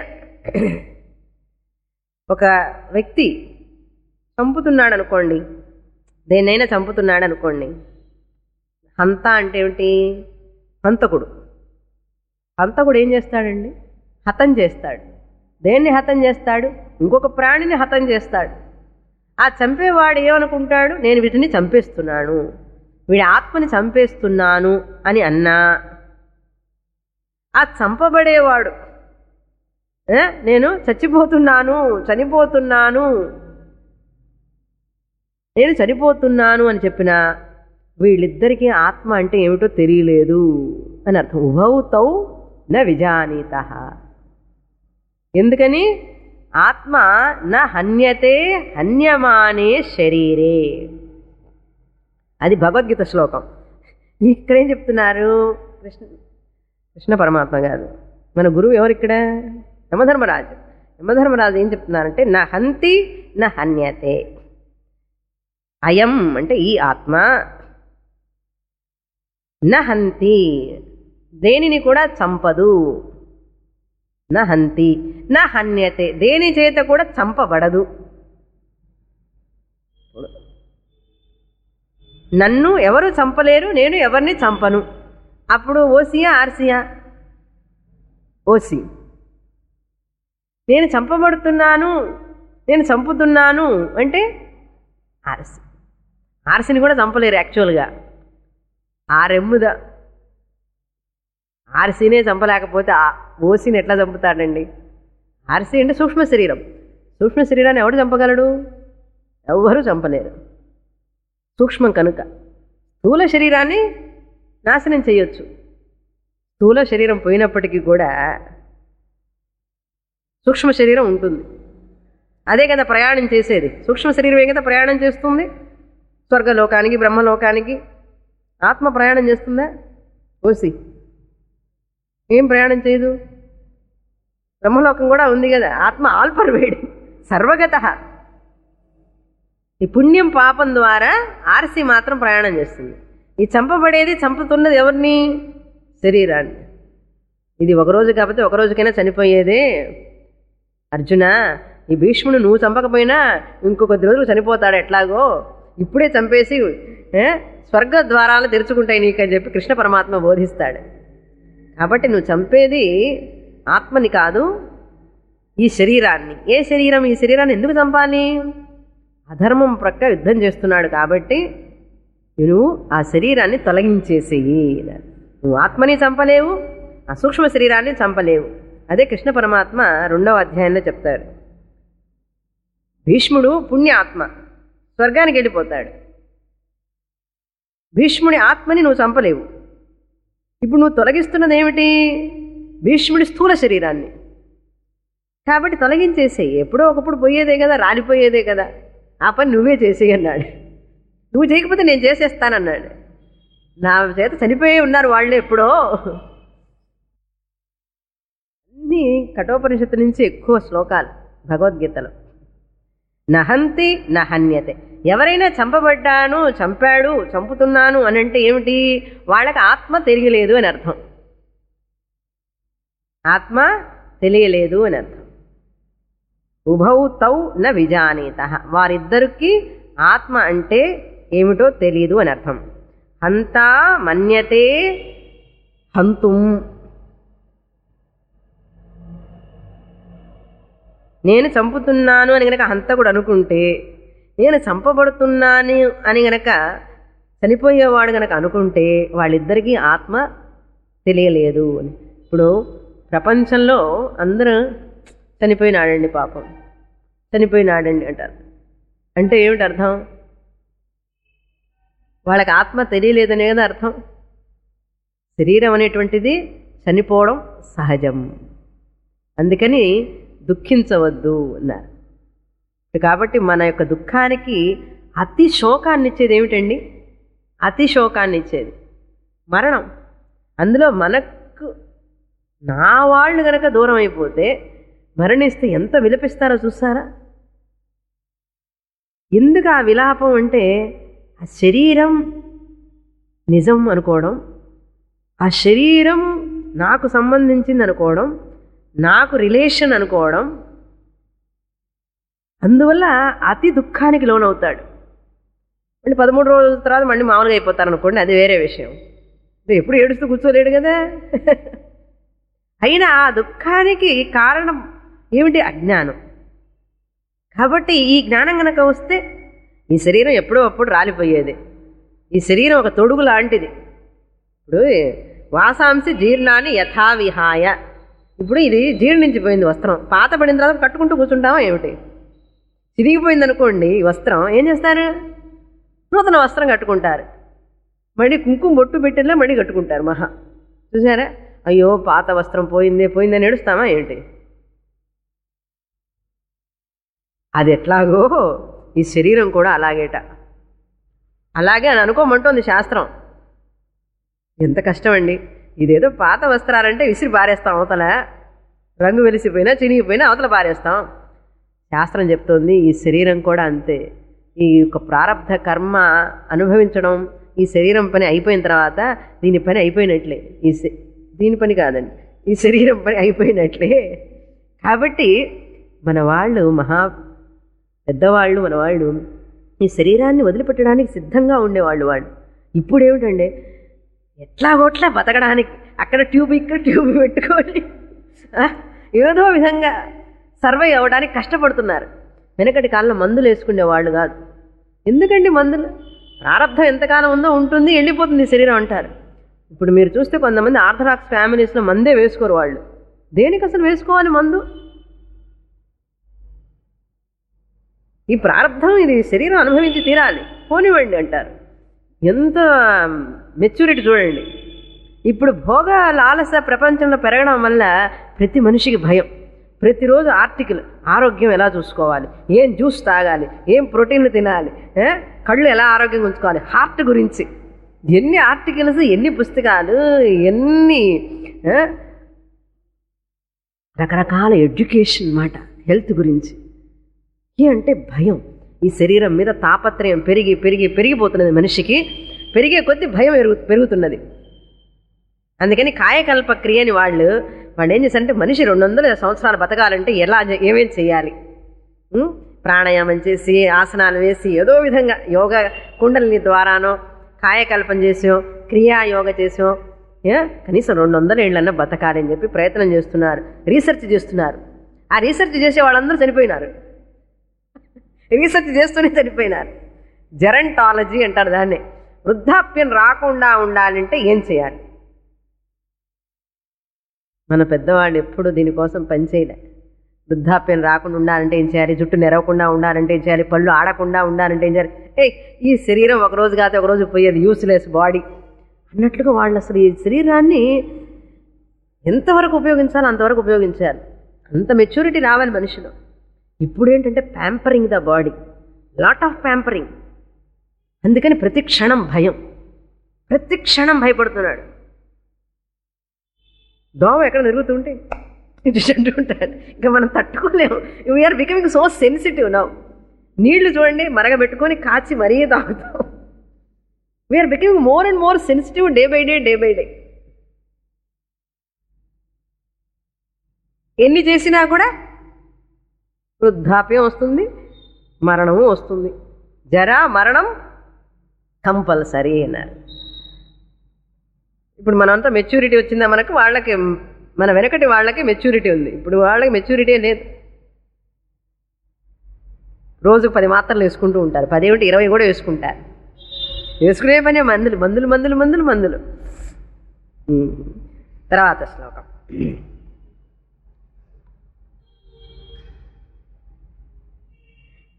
A: ఒక వ్యక్తి చంపుతున్నాడు అనుకోండి, దేన్నైనా చంపుతున్నాడు అనుకోండి, హంత అంటే ఏమిటి? హంతకుడు. హంతకుడు ఏం చేస్తాడండి? హతం చేస్తాడు. దేన్ని హతం చేస్తాడు? ఇంకొక ప్రాణిని హతం చేస్తాడు. ఆ చంపేవాడు ఏమనుకుంటాడు? నేను వీటిని చంపేస్తున్నాను, వీడి ఆత్మని చంపేస్తున్నాను అని అన్నా, ఆ చంపబడేవాడు నేను చచ్చిపోతున్నాను, చనిపోతున్నాను, నేను చనిపోతున్నాను అని చెప్పినా వీళ్ళిద్దరికీ ఆత్మ అంటే ఏమిటో తెలియలేదు అని అర్థం. ఉభౌ తౌ న విజానీతః. ఎందుకని? ఆత్మ న హన్యతే హన్యమానే శరీరే. అది భగవద్గీత శ్లోకం. ఇక్కడేం చెప్తున్నారు? కృష్ణ కృష్ణ పరమాత్మ కాదు, మన గురువు ఎవరు ఇక్కడ? యమధర్మరాజు. యమధర్మరాజు ఏం చెప్తున్నారంటే నా హంతి నా హన్యతే. అయం అంటే ఈ ఆత్మ, నా హంతి దేనిని కూడా చంపదు, నా హంతి నా హన్యతే దేని చేత కూడా చంపబడదు. నన్ను ఎవరు చంపలేరు, నేను ఎవరిని చంపను. అప్పుడు ఓసియా ఆర్సియా? ఓసి. నేను చంపబడుతున్నాను, నేను చంపుతున్నాను అంటే ఆర్సి. ఆర్సిని కూడా చంపలేరు యాక్చువల్గా. ఆరెమ్ముదా ఆర్సీనే చంపలేకపోతే ఓసిని ఎట్లా చంపుతాడండి? ఆర్సీ అంటే సూక్ష్మ శరీరం. సూక్ష్మ శరీరాన్ని ఎవడు చంపగలడు? ఎవ్వరూ చంపలేరు, సూక్ష్మం కనుక. స్థూల శరీరాన్ని నాశనం చేయొచ్చు. స్థూల శరీరం పోయినప్పటికీ కూడా సూక్ష్మ శరీరం ఉంటుంది. అదే కదా ప్రయాణం చేసేది. సూక్ష్మ శరీరమే కదా ప్రయాణం చేస్తుంది స్వర్గలోకానికి, బ్రహ్మలోకానికి. ఆత్మ ప్రయాణం చేస్తుందా? ఓసి ఏం ప్రయాణం చేయదు. బ్రహ్మలోకం కూడా ఉంది కదా. ఆత్మ ఆల్పర్ వేడి సర్వగత. ఈ పుణ్యం పాపం ద్వారా ఆర్సి మాత్రం ప్రయాణం చేస్తుంది. ఈ చంపబడేది, చంపుతున్నది ఎవరిని? శరీరాన్ని. ఇది ఒకరోజు కాకపోతే ఒకరోజుకైనా చనిపోయేదే. అర్జున, ఈ భీష్ముడు నువ్వు చంపకపోయినా ఇంకొక రోజులు చనిపోతాడు ఎట్లాగో, ఇప్పుడే చంపేసి స్వర్గ ద్వారాలు తెరుచుకుంటాయి నీకు అని చెప్పి కృష్ణ పరమాత్మ బోధిస్తాడు. కాబట్టి నువ్వు చంపేది ఆత్మని కాదు, ఈ శరీరాన్ని. ఏ శరీరం? ఈ శరీరాన్ని ఎందుకు చంపాలి? అధర్మం ప్రక్క యుద్ధం చేస్తున్నాడు కాబట్టి నువ్వు ఆ శరీరాన్ని తొలగించేసేయి. నువ్వు ఆత్మని చంపలేవు, ఆ సూక్ష్మ శరీరాన్ని చంపలేవు. అదే కృష్ణ పరమాత్మ రెండవ అధ్యాయంలో చెప్తాడు. భీష్ముడు పుణ్యాత్మ, స్వర్గానికి వెళ్ళిపోతాడు. భీష్ముడి ఆత్మని నువ్వు చంపలేవు. ఇప్పుడు నువ్వు తొలగిస్తున్నది ఏమిటి? భీష్ముడి స్థూల శరీరాన్ని. కాబట్టి తొలగించేసేయి. ఎప్పుడో ఒకప్పుడు పోయేదే కదా, రాలిపోయేదే కదా. ఆ పని నువ్వే చేసేయి అన్నాడు. నువ్వు చేయకపోతే నేను చేసేస్తానన్నాడు. నా చేత చనిపోయే ఉన్నారు వాళ్ళే ఎప్పుడో. అన్నీ కఠోపనిషత్తు నుంచి ఎక్కువ శ్లోకాలు భగవద్గీతలో. నహంతి నహన్యతే. ఎవరైనా చంపబడ్డాను, చంపాడు, చంపుతున్నాను అని అంటే ఏమిటి? వాళ్ళకి ఆత్మ తెలియలేదు అని అర్థం. ఆత్మ తెలియలేదు అని అర్థం. ఉభౌ తౌ న విజానీతః. వారిద్దరికి ఆత్మ అంటే ఏమిటో తెలియదు అని అర్థం. హంతా మన్యతే హంతుం. నేను చంపుతున్నాను అని గనక హంతకుడు అనుకుంటే, నేను చంపబడుతున్నాను అని గనక చనిపోయేవాడు గనక అనుకుంటే వాళ్ళిద్దరికీ ఆత్మ తెలియలేదు అని. ఇప్పుడు ప్రపంచంలో అందరూ చనిపోయినాడండి, పాపం చనిపోయినాడండి అంటారు. అంటే ఏమిటి అర్థం? వాళ్ళకి ఆత్మ తెలియలేదనే కదా అర్థం. శరీరం అనేటువంటిది చనిపోవడం సహజం, అందుకని దుఃఖించవద్దు అన్నారు. కాబట్టి మన యొక్క దుఃఖానికి అతి శోకాన్ని ఇచ్చేది ఏమిటండి? అతి శోకాన్ని ఇచ్చేది మరణం. అందులో మనకు నా వాళ్ళు కనుక దూరం అయిపోతే మరణిస్తే ఎంత విలపిస్తారో చూస్తారా? ఎందుకు ఆ విలాపం అంటే ఆ శరీరం నిజం అనుకోవడం, ఆ శరీరం నాకు సంబంధించింది అనుకోవడం, నాకు రిలేషన్ అనుకోవడం, అందువల్ల అతి దుఃఖానికి లోనవుతాడు. మళ్ళీ పదమూడు రోజుల తర్వాత మళ్ళీ మామూలుగా అయిపోతారు అనుకోండి, అది వేరే విషయం. ఎప్పుడు ఏడుస్తూ కూర్చోలేడు కదా. అయినా ఆ దుఃఖానికి కారణం ఏమిటి? అజ్ఞానం. కాబట్టి ఈ జ్ఞానం కనుక వస్తే ఈ శరీరం ఎప్పుడో అప్పుడు రాలిపోయేది. ఈ శరీరం ఒక తొడుగు లాంటిది. ఇప్పుడు వాసాంసి జీర్ణాన్ని యథావిహాయ, ఇప్పుడు ఇది జీర్ణించిపోయింది వస్త్రం, పాత పడిన తర్వాత కట్టుకుంటూ కూర్చుంటామా ఏమిటి? చిరిగిపోయింది అనుకోండి ఈ వస్త్రం, ఏం చేస్తారు? నూతన వస్త్రం కట్టుకుంటారు. మళ్ళీ కుంకుమ బొట్టు పెట్టేలా మళ్ళీ కట్టుకుంటారు. మహా చూసారా? అయ్యో పాత వస్త్రం పోయిందే పోయిందని ఏడుస్తామా ఏమిటి? అది ఎట్లాగో ఈ శరీరం కూడా అలాగేట. అలాగే అని అనుకోమంటోంది శాస్త్రం. ఎంత కష్టం అండి. ఇదేదో పాత వస్త్రాలంటే విసిరి పారేస్తాం, అవతల రంగు వెలిసిపోయినా చినిగిపోయినా అవతల పారేస్తాం. శాస్త్రం చెప్తోంది ఈ శరీరం కూడా అంతే. ఈ యొక్క ప్రారబ్ధ కర్మ అనుభవించడం, ఈ శరీరం పని అయిపోయిన తర్వాత దీని పని అయిపోయినట్లే. ఈ దీని పని కాదండి, ఈ శరీరం పని అయిపోయినట్లే. కాబట్టి మన వాళ్ళు మహా పెద్దవాళ్ళు, మన వాళ్ళు ఈ శరీరాన్ని వదిలిపెట్టడానికి సిద్ధంగా ఉండేవాళ్ళు. వాళ్ళు ఇప్పుడు ఏమిటండి, ఎట్లాగోట్లా బతకడానికి అక్కడ ట్యూబ్ ఇక్కడ ట్యూబ్ పెట్టుకొని ఏదో విధంగా సర్వైవ్ అవ్వడానికి కష్టపడుతున్నారు. వెనకటి కాలంలో మందులు వేసుకునేవాళ్ళు కాదు. ఎందుకండి మందులు? ప్రారంధం ఎంతకాలం ఉందో ఉంటుంది, వెళ్ళిపోతుంది శరీరం అంటారు. ఇప్పుడు మీరు చూస్తే కొంతమంది ఆర్థడాక్స్ ఫ్యామిలీస్లో మందే వేసుకోరు వాళ్ళు. దేనికి అసలు వేసుకోవాలి మందు? ఈ ప్రారంధం ఇది శరీరం అనుభవించి తీరాలి, పోనివ్వండి అంటారు. ఎంత మెచ్యూరిటీ చూడండి. ఇప్పుడు భోగ లాలస ప్రపంచంలో పెరగడం వల్ల ప్రతి మనిషికి భయం. ప్రతిరోజు ఆర్టికల్, ఆరోగ్యం ఎలా చూసుకోవాలి, ఏం జ్యూస్ తాగాలి, ఏం ప్రోటీన్లు తినాలి, కళ్ళు ఎలా ఆరోగ్యంగా ఉంచుకోవాలి, హార్ట్ గురించి ఎన్ని ఆర్టికల్స్, ఎన్ని పుస్తకాలు, ఎన్ని రకరకాల ఎడ్యుకేషన్ మాట హెల్త్ గురించి. అంటే భయం. ఈ శరీరం మీద తాపత్రయం పెరిగి పెరిగి పెరిగిపోతున్నది. మనిషికి పెరిగే కొద్దీ భయం పెరుగుతున్నది. అందుకని కాయకల్ప క్రియని వాళ్ళు వాళ్ళు ఏం చేశారంటే, మనిషి రెండు వందల సంవత్సరాలు బతకాలంటే ఎలా ఏమేం చేయాలి, ప్రాణాయామం చేసి ఆసనాలు వేసి ఏదో విధంగా యోగ కుండలిని ద్వారానో కాయకల్పం చేసో క్రియాయోగ చేసో కనీసం రెండు వందల ఏళ్ళన్నా బతకాలి అని చెప్పి ప్రయత్నం చేస్తున్నారు, రీసెర్చ్ చేస్తున్నారు. ఆ రీసెర్చ్ చేసే వాళ్ళందరూ చనిపోయినారు. రీసెర్చ్ చేస్తూనే చనిపోయినారు. జెరంటాలజీ అంటారు దాన్ని. వృద్ధాప్యం రాకుండా ఉండాలంటే ఏం చేయాలి? మన పెద్దవాళ్ళు ఎప్పుడు దీనికోసం పనిచేయలే. వృద్ధాప్యం రాకుండా ఉండాలంటే ఏం చేయాలి, జుట్టు నెరవకుండా ఉండాలంటే ఏం చేయాలి, పళ్ళు ఆడకుండా ఉండాలంటే ఏం చేయాలి, ఏ ఈ శరీరం ఒకరోజు కాదు ఒకరోజు పోయేది, యూస్లెస్ బాడీ అన్నట్లుగా వాళ్ళు అసలు ఈ శరీరాన్ని ఎంతవరకు ఉపయోగించాలో అంతవరకు ఉపయోగించాలి. అంత మెచ్యూరిటీ రావాలి మనిషిలో. ఇప్పుడు ఏంటంటే pampering the body, lot of pampering. అందుకని ప్రతి క్షణం భయం, ప్రతి క్షణం భయపడుతున్నాడు. దోమ ఎక్కడ తిరుగుతుంటే అంటూ ఉంటాడు, ఇంకా మనం తట్టుకోలేము. We are becoming so sensitive now. నీళ్లు చూడండి మరగబెట్టుకొని కాచి మరీ తాగుతాం. We are becoming more and more sensitive day by day day by day. ఎన్ని చేసినా కూడా వృద్ధాప్యం వస్తుంది, మరణము వస్తుంది. జరా మరణం కంపల్సరీ అన్నారు. ఇప్పుడు మనంతా మెచ్యూరిటీ వచ్చిందా మనకు? వాళ్ళకి, మన వెనకటి వాళ్ళకి మెచ్యూరిటీ ఉంది, ఇప్పుడు వాళ్ళకి మెచ్యూరిటీ లేదు. రోజు పది మాత్రలు వేసుకుంటూ ఉంటారు, పదేమిటి ఇరవై కూడా వేసుకుంటారు. వేసుకునే పనే మందులు మందులు మందులు మందులు మందులు. తర్వాత శ్లోకం.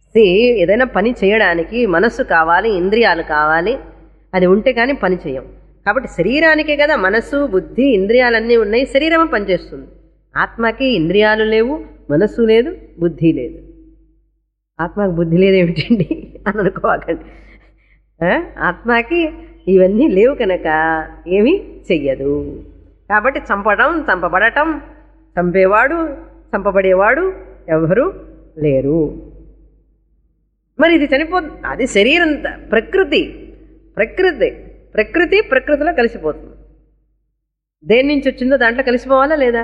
A: సి ఏదైనా పని చేయడానికి మనస్సు కావాలి, ఇంద్రియాలు కావాలి. అది ఉంటే కానీ పని చేయం. కాబట్టి శరీరానికే కదా మనస్సు, బుద్ధి, ఇంద్రియాలన్నీ ఉన్నాయి. శరీరం పనిచేస్తుంది. ఆత్మకి ఇంద్రియాలు లేవు, మనస్సు లేదు, బుద్ధి లేదు. ఆత్మకి బుద్ధి లేదేమిటండి అని అనుకోకండి. ఆత్మకి ఇవన్నీ లేవు కనుక ఏమీ చెయ్యదు. కాబట్టి చంపడం, చంపబడటం, చంపేవాడు, చంపబడేవాడు ఎవరు లేరు. మరి ఇది చనిపోతుంది. అది శరీరం, ప్రకృతి ప్రకృతి ప్రకృతి ప్రకృతిలో కలిసిపోతుంది. దేని నుంచి వచ్చిందో దాంట్లో కలిసిపోవాలా లేదా?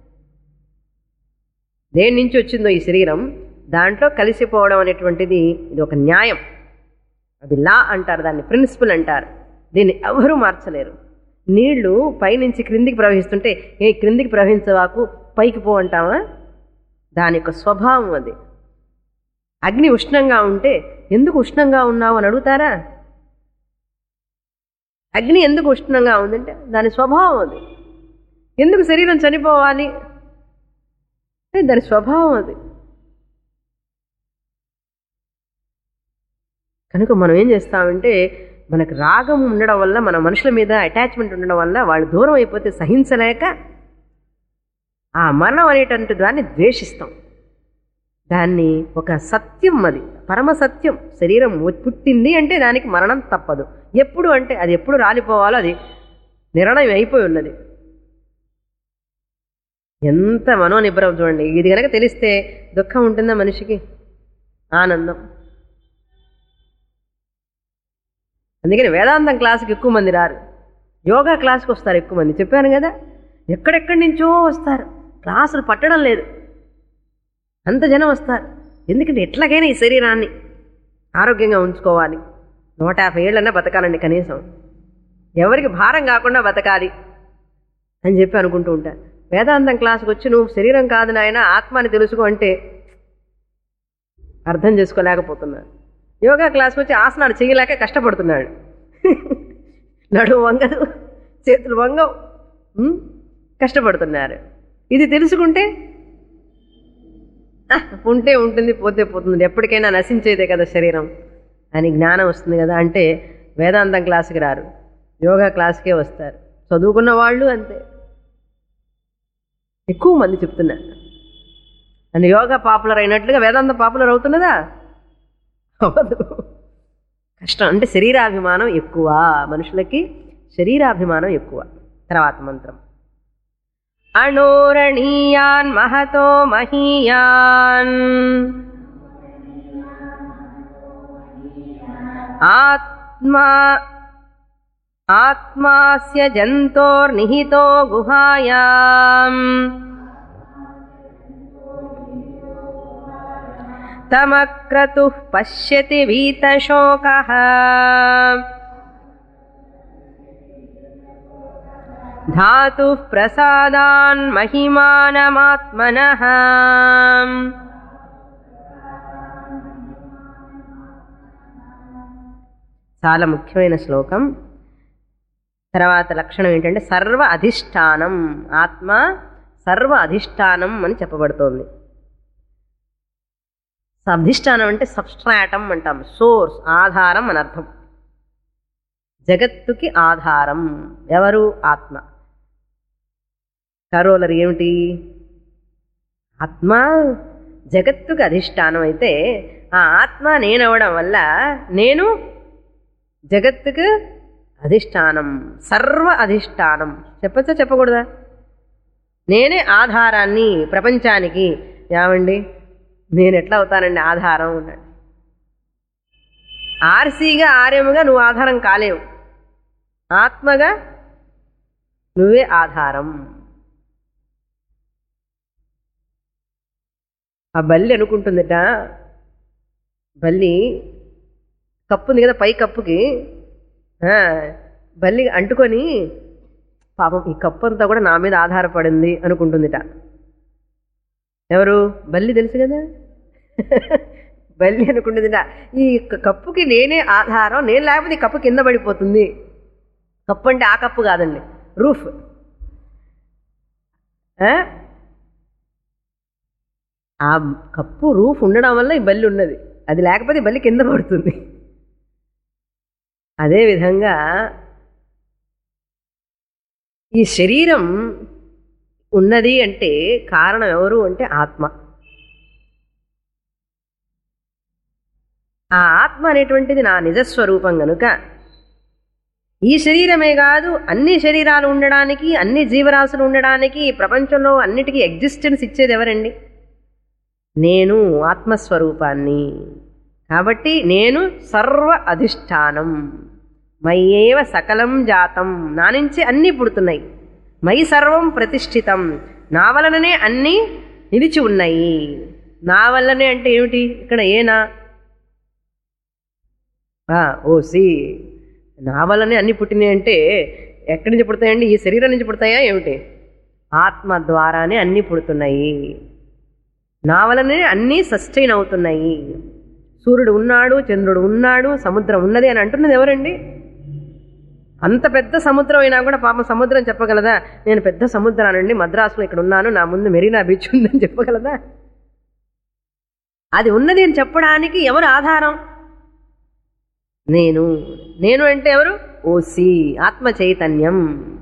A: దేని నుంచి వచ్చిందో ఈ శరీరం దాంట్లో కలిసిపోవడం అనేటువంటిది ఇది ఒక న్యాయం. అది లా అంటారు, దాన్ని ప్రిన్సిపల్ అంటారు. దీన్ని ఎవరూ మార్చలేరు. నీళ్లు పైనుంచి క్రిందికి ప్రవహిస్తుంటే ఏ క్రిందికి ప్రవహించవాకు పైకి పో అంటామా? దాని యొక్క స్వభావం అది. అగ్ని ఉష్ణంగా ఉంటే ఎందుకు ఉష్ణంగా ఉన్నావు అని అడుగుతారా? అగ్ని ఎందుకు ఉష్ణంగా ఉందంటే దాని స్వభావం అది. ఎందుకు శరీరం చనిపోవాలి? దాని స్వభావం అది. కనుక మనం ఏం చేస్తామంటే మనకు రాగం ఉండడం వల్ల, మన మనుషుల మీద అటాచ్మెంట్ ఉండడం వల్ల వాళ్ళు దూరం అయిపోతే సహించలేక ఆ మరణం అనేటువంటి దాన్ని ద్వేషిస్తాం. దాన్ని ఒక సత్యం, అది పరమ సత్యం. శరీరం పుట్టింది అంటే దానికి మరణం తప్పదు. ఎప్పుడు అంటే అది ఎప్పుడు రాలిపోవాలో అది నిర్ణయం అయిపోయి ఉన్నది. ఎంత మనోనిబ్బరం చూడండి. ఇది కనుక తెలిస్తే దుఃఖం ఉంటుందా మనిషికి? ఆనందం. అందుకని వేదాంతం క్లాసుకి ఎక్కువ మంది రారు, యోగా క్లాస్కి వస్తారు ఎక్కువ మంది. చెప్పాను కదా, ఎక్కడెక్కడి నుంచో వస్తారు. క్లాసులు పట్టడం లేదు, అంత జనం వస్తారు. ఎందుకంటే ఎట్లాగైనా ఈ శరీరాన్ని ఆరోగ్యంగా ఉంచుకోవాలి, నూట యాభై ఏళ్ళన్నా బతకాలండి కనీసం, ఎవరికి భారం కాకుండా బతకాలి అని చెప్పి అనుకుంటూ ఉంటారు. వేదాంతం క్లాసుకు వచ్చి నువ్వు శరీరం కాదు నాయన ఆత్మని తెలుసుకో అంటే అర్థం చేసుకోలేకపోతున్నాడు. యోగా క్లాస్కి వచ్చి ఆసనాలు చేయలేక కష్టపడుతున్నాడు. నడుము వంగదు, చేతులు వంగవు, కష్టపడుతున్నారు. ఇది తెలుసుకుంటే ఉంటే ఉంటుంది, పోతే పోతుంది, ఎప్పటికైనా నశించేదే కదా శరీరం అని జ్ఞానం వస్తుంది కదా. అంటే వేదాంతం క్లాస్కి రారు, యోగా క్లాస్కే వస్తారు. చదువుకున్న వాళ్ళు అంతే ఎక్కువ మంది చెప్తున్నారు. అని యోగా పాపులర్ అయినట్లుగా వేదాంతం పాపులర్ అవుతున్నదా? అవదు. కష్టం. అంటే శరీరాభిమానం ఎక్కువ మనుషులకి, శరీరాభిమానం ఎక్కువ. తర్వాత మంత్రం అణోరణీయాన్ మహతో మహీయాన్ ఆత్మా ఆత్మాస్య జంతోర్నిహితో గుహాయాం తమక్రతుః పశ్యతి వీతశోకః ధాతుః ప్రసాదాన్ మహిమానమాత్మనః. చాలా ముఖ్యమైన శ్లోకం. తర్వాత లక్షణం ఏంటంటే సర్వ అధిష్టానం. ఆత్మ సర్వ అధిష్టానం అని చెప్పబడుతోంది. అధిష్టానం అంటే సబ్స్ట్రాటం అంటాం, సోర్స్, ఆధారం అని అర్థం. జగత్తుకి ఆధారం ఎవరు? ఆత్మ. కరోలర్ ఏమిటి? ఆత్మ జగత్తుకి అధిష్టానం అయితే ఆ ఆత్మ నేనవడం వల్ల నేను జగత్తుకు అధిష్టానం, సర్వ అధిష్టానం. చెప్పచ్చా చెప్పకూడదా? నేనే ఆధారాన్ని ప్రపంచానికి. ఏమండి నేను ఎట్లా అవుతానండి ఆధారం అన్నాడు. ఆర్సీగా ఆర్యముగా నువ్వు ఆధారం కాలేవు, ఆత్మగా నువ్వే ఆధారం. ఆ బల్లి అనుకుంటుందట, బల్లి కప్పు ఉంది కదా, పై కప్పుకి బల్లి అంటుకొని పాపం ఈ కప్పు అంతా కూడా నా మీద ఆధారపడింది అనుకుంటుందిట. ఎవరు? బల్లి. తెలుసు కదా బల్లి అనుకుంటుందిట ఈ కప్పుకి నేనే ఆధారం, నేను లేకపోతే ఈ కప్పు కింద పడిపోతుంది. కప్పు అంటే ఆ కప్పు కాదండి, రూఫ్. ఆ కప్పు రూఫ్ ఉండడం వల్ల ఈ బల్లి ఉన్నది. అది లేకపోతే బల్లి కింద పడుతుంది. అదేవిధంగా ఈ శరీరం ఉన్నది అంటే కారణం ఎవరు అంటే ఆత్మ. ఆ ఆత్మ అనేటువంటిది నా నిజస్వరూపం గనుక ఈ శరీరమే కాదు అన్ని శరీరాలు ఉండడానికి, అన్ని జీవరాశులు ఉండడానికి, ప్రపంచంలో అన్నిటికీ ఎగ్జిస్టెన్స్ ఇచ్చేది ఎవరండి? నేను ఆత్మస్వరూపాన్ని. కాబట్టి నేను సర్వ అధిష్టానం, మయ్యేవ సకలం జాతం, నా నుంచి అన్నీ పుడుతున్నాయి. మయి సర్వం ప్రతిష్ఠితం, నా వలననే అన్నీ నిలిచి ఉన్నాయి. నా వల్లనే అంటే ఏమిటి? ఇక్కడ ఏనా ఓసి, నా వల్లనే అన్నీ పుట్టినాయి అంటే ఎక్కడి నుంచి పుడతాయండి? ఈ శరీరం నుంచి పుడతాయా ఏమిటి? ఆత్మ ద్వారానే అన్నీ పుడుతున్నాయి. నా వలనే అన్నీ సస్టైన్ అవుతున్నాయి. సూర్యుడు ఉన్నాడు, చంద్రుడు ఉన్నాడు, సముద్రం ఉన్నది అని అంటున్నది ఎవరండి? అంత పెద్ద సముద్రం అయినా కూడా పాపం సముద్రం చెప్పగలదా? నేను పెద్ద సముద్రానండి, మద్రాసులో ఇక్కడ ఉన్నాను, నా ముందు మెరీనా బీచ్ ఉందని చెప్పగలదా? అది ఉన్నది అని చెప్పడానికి ఎవరు ఆధారం? నేను. నేను అంటే ఎవరు? ఓసి, ఆత్మ చైతన్యం.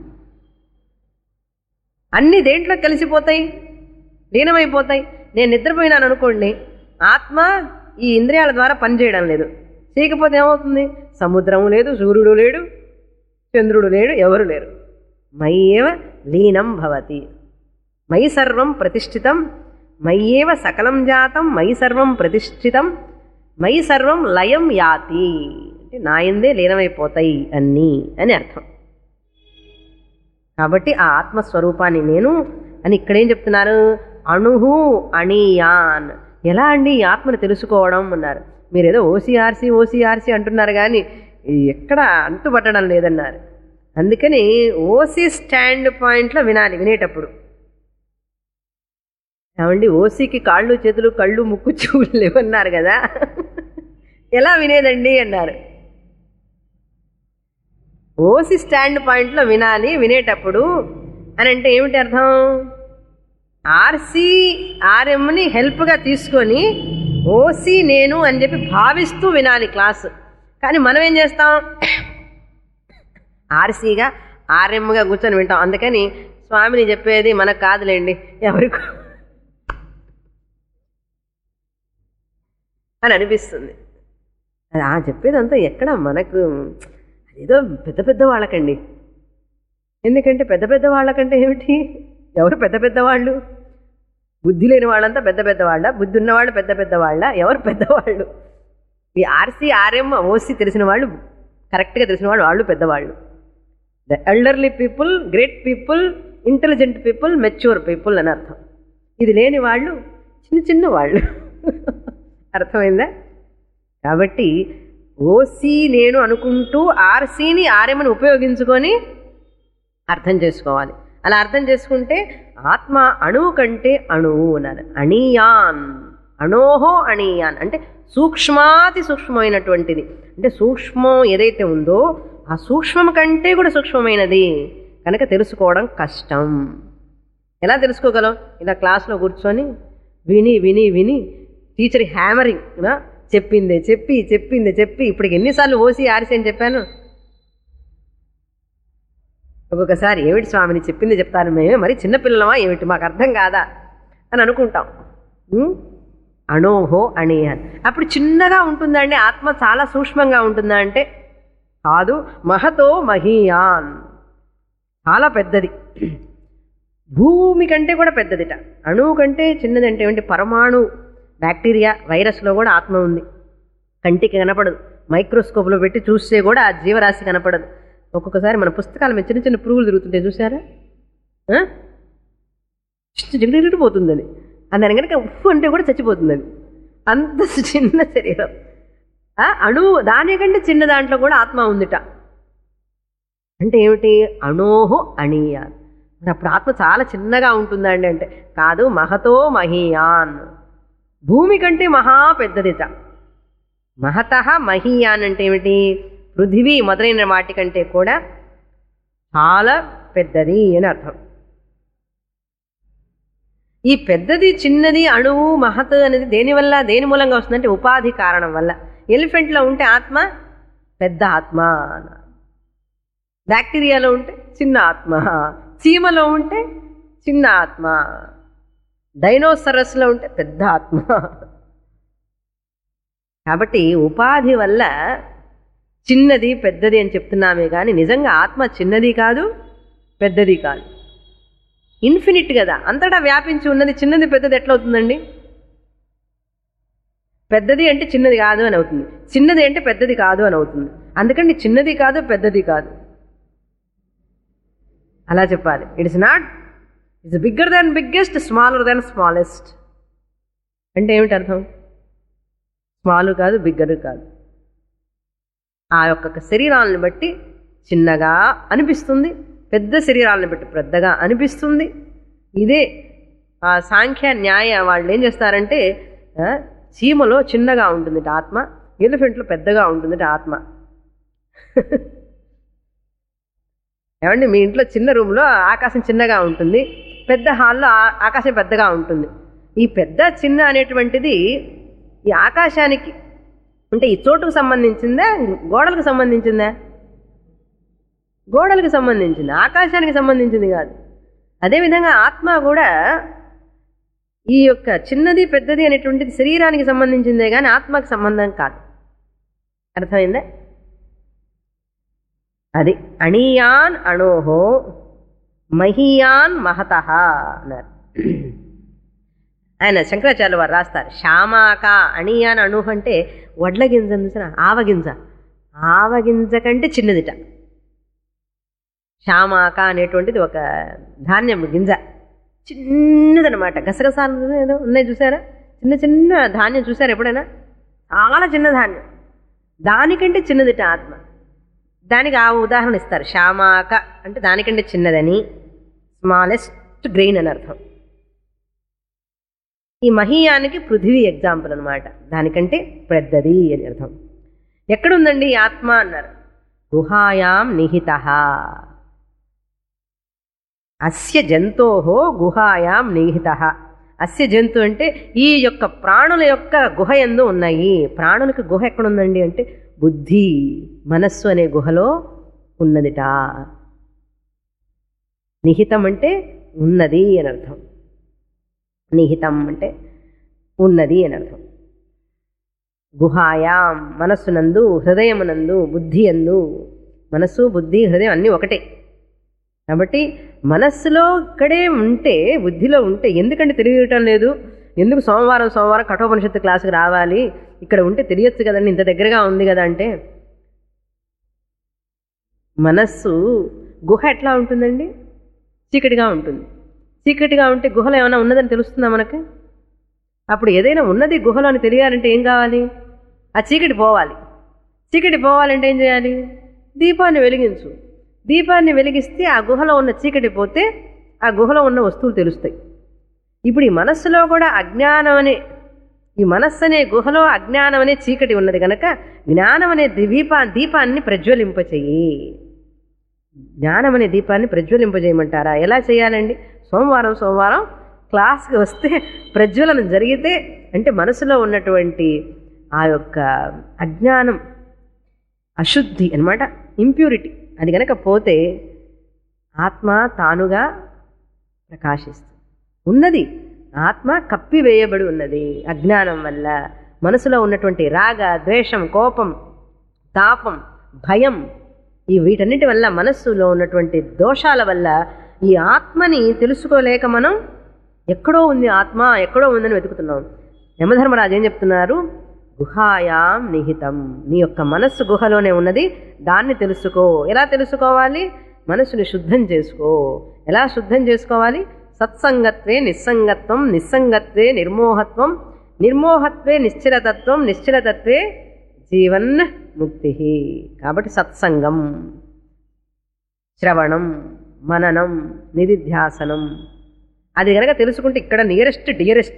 A: అన్ని దేంట్లో కలిసిపోతాయి, లీనమైపోతాయి. నేను నిద్రపోయినాను అనుకోండి, ఆత్మ ఈ ఇంద్రియాల ద్వారా పనిచేయడం లేదు. చేయకపోతే ఏమవుతుంది? సముద్రం లేదు, సూర్యుడు లేడు, చంద్రుడు లేడు, ఎవరు లేరు. మయ్యేవ లీనం భవతి, మయి సర్వం ప్రతిష్ఠితం, మయ్యేవ సకలం జాతం, మయి సర్వం ప్రతిష్ఠితం, మయి సర్వం లయం యాతి, అంటే నాయందే లీనమైపోతాయి అన్నీ అని అర్థం. కాబట్టి ఆ ఆత్మస్వరూపాన్ని నేను అని ఇక్కడేం చెప్తున్నారు? అణుహు అణీయాన్. ఎలా అండి ఈ ఆత్మను తెలుసుకోవడం అన్నారు. మీరేదో ఓసీఆర్సీ ఓసీఆర్సీ అంటున్నారు కానీ ఎక్కడ అంతుపట్టడం లేదన్నారు. అందుకని ఓసీ స్టాండ్ పాయింట్లో వినాలి వినేటప్పుడు. ఏమండి ఓసీకి కాళ్ళు చేతులు కళ్ళు ముక్కు చెవులు లేవన్నారు కదా, ఎలా వినేదండి అన్నారు. ఓసీ స్టాండ్ పాయింట్లో వినాలి వినేటప్పుడు అని అంటే ఏమిటి అర్థం? ఆర్సీ ఆర్ఎంని హెల్ప్గా తీసుకొని ఓసీ నేను అని చెప్పి భావిస్తూ వినాలి క్లాసు. కానీ మనం ఏం చేస్తాం? ఆర్సీగా ఆర్ఎంగా కూర్చొని వింటాం. అందుకని స్వామిని చెప్పేది మనకు కాదులేండి, ఎవరికి అని అనిపిస్తుంది. అది ఆ చెప్పేదంతా ఎక్కడ మనకు అదేదో పెద్ద పెద్ద వాళ్ళకండి. ఎందుకంటే పెద్ద పెద్ద వాళ్ళకంటే ఏమిటి? ఎవరు పెద్ద పెద్దవాళ్ళు? బుద్ధి లేని వాళ్ళంతా పెద్ద పెద్దవాళ్ళ, బుద్ధి ఉన్నవాళ్ళు పెద్ద పెద్దవాళ్ళ? ఎవరు పెద్దవాళ్ళు? ఈ ఆర్సీ ఆర్ఎం ఓసీ తెలిసిన వాళ్ళు, కరెక్ట్గా తెలిసిన వాళ్ళు, వాళ్ళు పెద్దవాళ్ళు. The elderly people, great people, intelligent people, mature people అని అర్థం. ఇది లేని వాళ్ళు చిన్న చిన్న వాళ్ళు. అర్థమైందా? కాబట్టి ఓసీ నేను అనుకుంటూ ఆర్సీని ఆర్ఎంని ఉపయోగించుకొని అర్థం చేసుకోవాలి. అలా అర్థం చేసుకుంటే ఆత్మ అణువు కంటే అణువు అన్నారు. అణీయాన్, అణోహో అణీయాన్ అంటే సూక్ష్మాతి సూక్ష్మమైనటువంటిది. అంటే సూక్ష్మం ఏదైతే ఉందో ఆ సూక్ష్మం కంటే కూడా సూక్ష్మమైనది కనుక తెలుసుకోవడం కష్టం. ఎలా తెలుసుకోగలం? ఇలా క్లాస్లో కూర్చొని విని విని విని టీచర్ హ్యామరింగ్, చెప్పిందే చెప్పి చెప్పిందే చెప్పి ఇప్పటికి ఎన్నిసార్లు ఓసి ఆర్సి అని చెప్పాను. ఒక్కొక్కసారి ఏమిటి స్వామిని చెప్పింది చెప్తాను, మేమే మరి చిన్నపిల్లలమా ఏమిటి, మాకు అర్థం కాదా అని అనుకుంటాం. అణోహో అణీయాన్. అప్పుడు చిన్నగా ఉంటుందండి ఆత్మ, చాలా సూక్ష్మంగా ఉంటుందా అంటే కాదు. మహతో మహీయాన్, చాలా పెద్దది, భూమి కంటే కూడా పెద్దదిట. అణువు కంటే చిన్నది అంటే ఏమిటి? పరమాణు, బ్యాక్టీరియా, వైరస్లో కూడా ఆత్మ ఉంది. కంటికి కనపడదు, మైక్రోస్కోప్లో పెట్టి చూస్తే కూడా ఆ జీవరాశి కనపడదు. ఒక్కొక్కసారి మన పుస్తకాల మీద చిన్న చిన్న పురుగులు తిరుగుతుంటాయి చూసారా, జిగిరిగిరిపోతుందని అన్నాను కనుక ఉప్పు అంటే కూడా చచ్చిపోతుందని. అంత చిన్న శరీరం, అణువు దానికంటే చిన్న దాంట్లో కూడా ఆత్మ ఉందిట. అంటే ఏమిటి? అణోహో అణీయాన్. అప్పుడు ఆత్మ చాలా చిన్నగా ఉంటుందండి అంటే కాదు. మహతో మహీయాన్, భూమి కంటే మహా పెద్దదిట. మహతః మహీయాన్ అంటే ఏమిటి? పృథివీ మొదలైన వాటి కంటే కూడా చాలా పెద్దది అని అర్థం. ఈ పెద్దది చిన్నది అణువు మహత్ అనేది దేనివల్ల దేని మూలంగా వస్తుందంటే ఉపాధి కారణం వల్ల. ఎలిఫెంట్లో ఉంటే ఆత్మ పెద్ద ఆత్మ, బ్యాక్టీరియాలో ఉంటే చిన్న ఆత్మ, చీమలో ఉంటే చిన్న ఆత్మ, డైనోసరస్లో ఉంటే పెద్ద ఆత్మ. కాబట్టి ఉపాధి వల్ల చిన్నది పెద్దది అని చెప్తున్నామే కానీ నిజంగా ఆత్మ చిన్నది కాదు పెద్దది కాదు, ఇన్ఫినిట్ కదా, అంతటా వ్యాపించి ఉన్నది. చిన్నది పెద్దది ఎట్లా అవుతుందండి? పెద్దది అంటే చిన్నది కాదు అని అవుతుంది, చిన్నది అంటే పెద్దది కాదు అని అవుతుంది. అందుకని చిన్నది కాదు పెద్దది కాదు అలా చెప్పాలి. It is not it's bigger than biggest, smaller than smallest అంటే ఏమిటి అర్థం? స్మాల్ కాదు బిగ్గర్ కాదు, ఆ యొక్క శరీరాలను బట్టి చిన్నగా అనిపిస్తుంది, పెద్ద శరీరాలను బట్టి పెద్దగా అనిపిస్తుంది. ఇదే ఆ సాంఖ్య న్యాయ వాళ్ళు ఏం చేస్తారంటే చీమలో చిన్నగా ఉంటుంది ఆత్మ, ఎలిఫెంట్లో పెద్దగా ఉంటుంది ఆత్మ. ఏమండి మీ ఇంట్లో చిన్న రూమ్లో ఆకాశం చిన్నగా ఉంటుంది, పెద్ద హాల్లో ఆకాశం పెద్దగా ఉంటుంది. ఈ పెద్ద చిన్న అనేటువంటిది ఈ ఆకాశానికి అంటే ఈ చోటుకు సంబంధించిందా గోడలకు సంబంధించిందా? గోడలకు సంబంధించింది, ఆకాశానికి సంబంధించింది కాదు. అదేవిధంగా ఆత్మ కూడా ఈ యొక్క చిన్నది పెద్దది అనేటువంటిది శరీరానికి సంబంధించిందే కానీ ఆత్మకు సంబంధం కాదు. అర్థమైందా? అది అణీయాన్ అణోహో మహీయాన్ మహతః అన్నారు. ఆయన శంకరాచార్యులు వారు రాస్తారు, శ్యామాక అణీయాన్ అణుహ అంటే వడ్ల గింజ చూసిన ఆవగింజ, ఆవగింజ కంటే చిన్నదిట. శ్యామాక అనేటువంటిది ఒక ధాన్యం గింజ, చిన్నదనమాట. గసగసాలు ఏదో ఉన్నాయి చూసారా, చిన్న చిన్న ధాన్యం చూసారా ఎప్పుడైనా? చాలా చిన్న ధాన్యం, దానికంటే చిన్నదిట ఆత్మ. దానికి ఆ ఉదాహరణ ఇస్తారు, శ్యామాక అంటే దానికంటే చిన్నదని, స్మాలెస్ట్ గ్రెయిన్ అని అర్థం. ఈ మహీయానికి పృథివీ ఎగ్జాంపుల్ అనమాట, దానికంటే పెద్దది అని అర్థం. ఎక్కడుందండి ఈ ఆత్మ అన్నారు? గుహాయాం నిహితః. అస్య జంతోహో గుహాయాం నిహితః. అస్య జంతు అంటే ఈ యొక్క ప్రాణుల యొక్క గుహ యందు ఉన్నాయి. ప్రాణులకి గుహ ఎక్కడుందండి అంటే బుద్ధి మనస్సు అనే గుహలో ఉన్నదిట. నిహితం అంటే ఉన్నది అని అర్థం, నిహితం అంటే ఉన్నది అని అర్థం. గుహాయాం మనస్సునందు, హృదయమునందు, బుద్ధి అందు. మనస్సు బుద్ధి హృదయం అన్నీ ఒకటే కాబట్టి మనస్సులో ఇక్కడే ఉంటే, బుద్ధిలో ఉంటే ఎందుకంటే తెలియటం లేదు, ఎందుకు సోమవారం సోమవారం కఠోపనిషత్తు క్లాసుకు రావాలి, ఇక్కడ ఉంటే తెలియచ్చు కదండి, ఇంత దగ్గరగా ఉంది కదా అంటే, మనస్సు గుహ ఎట్లా ఉంటుందండి? చీకటిగా ఉంటుంది. చీకటిగా ఉంటే గుహలో ఏమైనా ఉన్నదని తెలుస్తుందా మనకి? అప్పుడు ఏదైనా ఉన్నది గుహలో అని తెలియాలంటే ఏం కావాలి? ఆ చీకటి పోవాలి. చీకటి పోవాలంటే ఏం చేయాలి? దీపాన్ని వెలిగించు. దీపాన్ని వెలిగిస్తే ఆ గుహలో ఉన్న చీకటి పోతే ఆ గుహలో ఉన్న వస్తువులు తెలుస్తాయి. ఇప్పుడు ఈ మనస్సులో కూడా అజ్ఞానం అనే, ఈ మనస్సు అనే గుహలో అజ్ఞానం అనే చీకటి ఉన్నది కనుక జ్ఞానం అనే దీపా దీపాన్ని ప్రజ్వలింపచేయి. జ్ఞానం అనే దీపాన్ని ప్రజ్వలింపజేయమంటారా? ఎలా చేయాలండి? సోమవారం సోమవారం క్లాస్కి వస్తే ప్రజ్వలనం జరిగితే, అంటే మనసులో ఉన్నటువంటి ఆ యొక్క అజ్ఞానం, అశుద్ధి అన్నమాట, ఇంప్యూరిటీ, అది కనుక పోతే ఆత్మ తానుగా ప్రకాశిస్తుంది. ఉన్నది ఆత్మ కప్పివేయబడి ఉన్నది అజ్ఞానం వల్ల. మనసులో ఉన్నటువంటి రాగ, ద్వేషం, కోపం, తాపం, భయం, ఈ వీటన్నిటి వల్ల, మనస్సులో ఉన్నటువంటి దోషాల వల్ల ఈ ఆత్మని తెలుసుకోలేక మనం ఎక్కడో ఉంది ఆత్మ, ఎక్కడో ఉందని వెతుకుతున్నాం. యమధర్మరాజు ఏం చెప్తున్నారు? గుహాయాం నిహితం. నీ యొక్క మనస్సు గుహలోనే ఉన్నది, దాన్ని తెలుసుకో. ఎలా తెలుసుకోవాలి? మనస్సుని శుద్ధం చేసుకో. ఎలా శుద్ధం చేసుకోవాలి? సత్సంగత్వే నిస్సంగత్వం, నిస్సంగత్వే నిర్మోహత్వం, నిర్మోహత్వే నిశ్చలతత్వం, నిశ్చలతత్వే జీవన్ ముక్తి. కాబట్టి సత్సంగం, శ్రవణం, మననం, నిధిధ్యాసనం, అది కనుక తెలుసుకుంటే ఇక్కడ నియరెస్ట్ డియరెస్ట్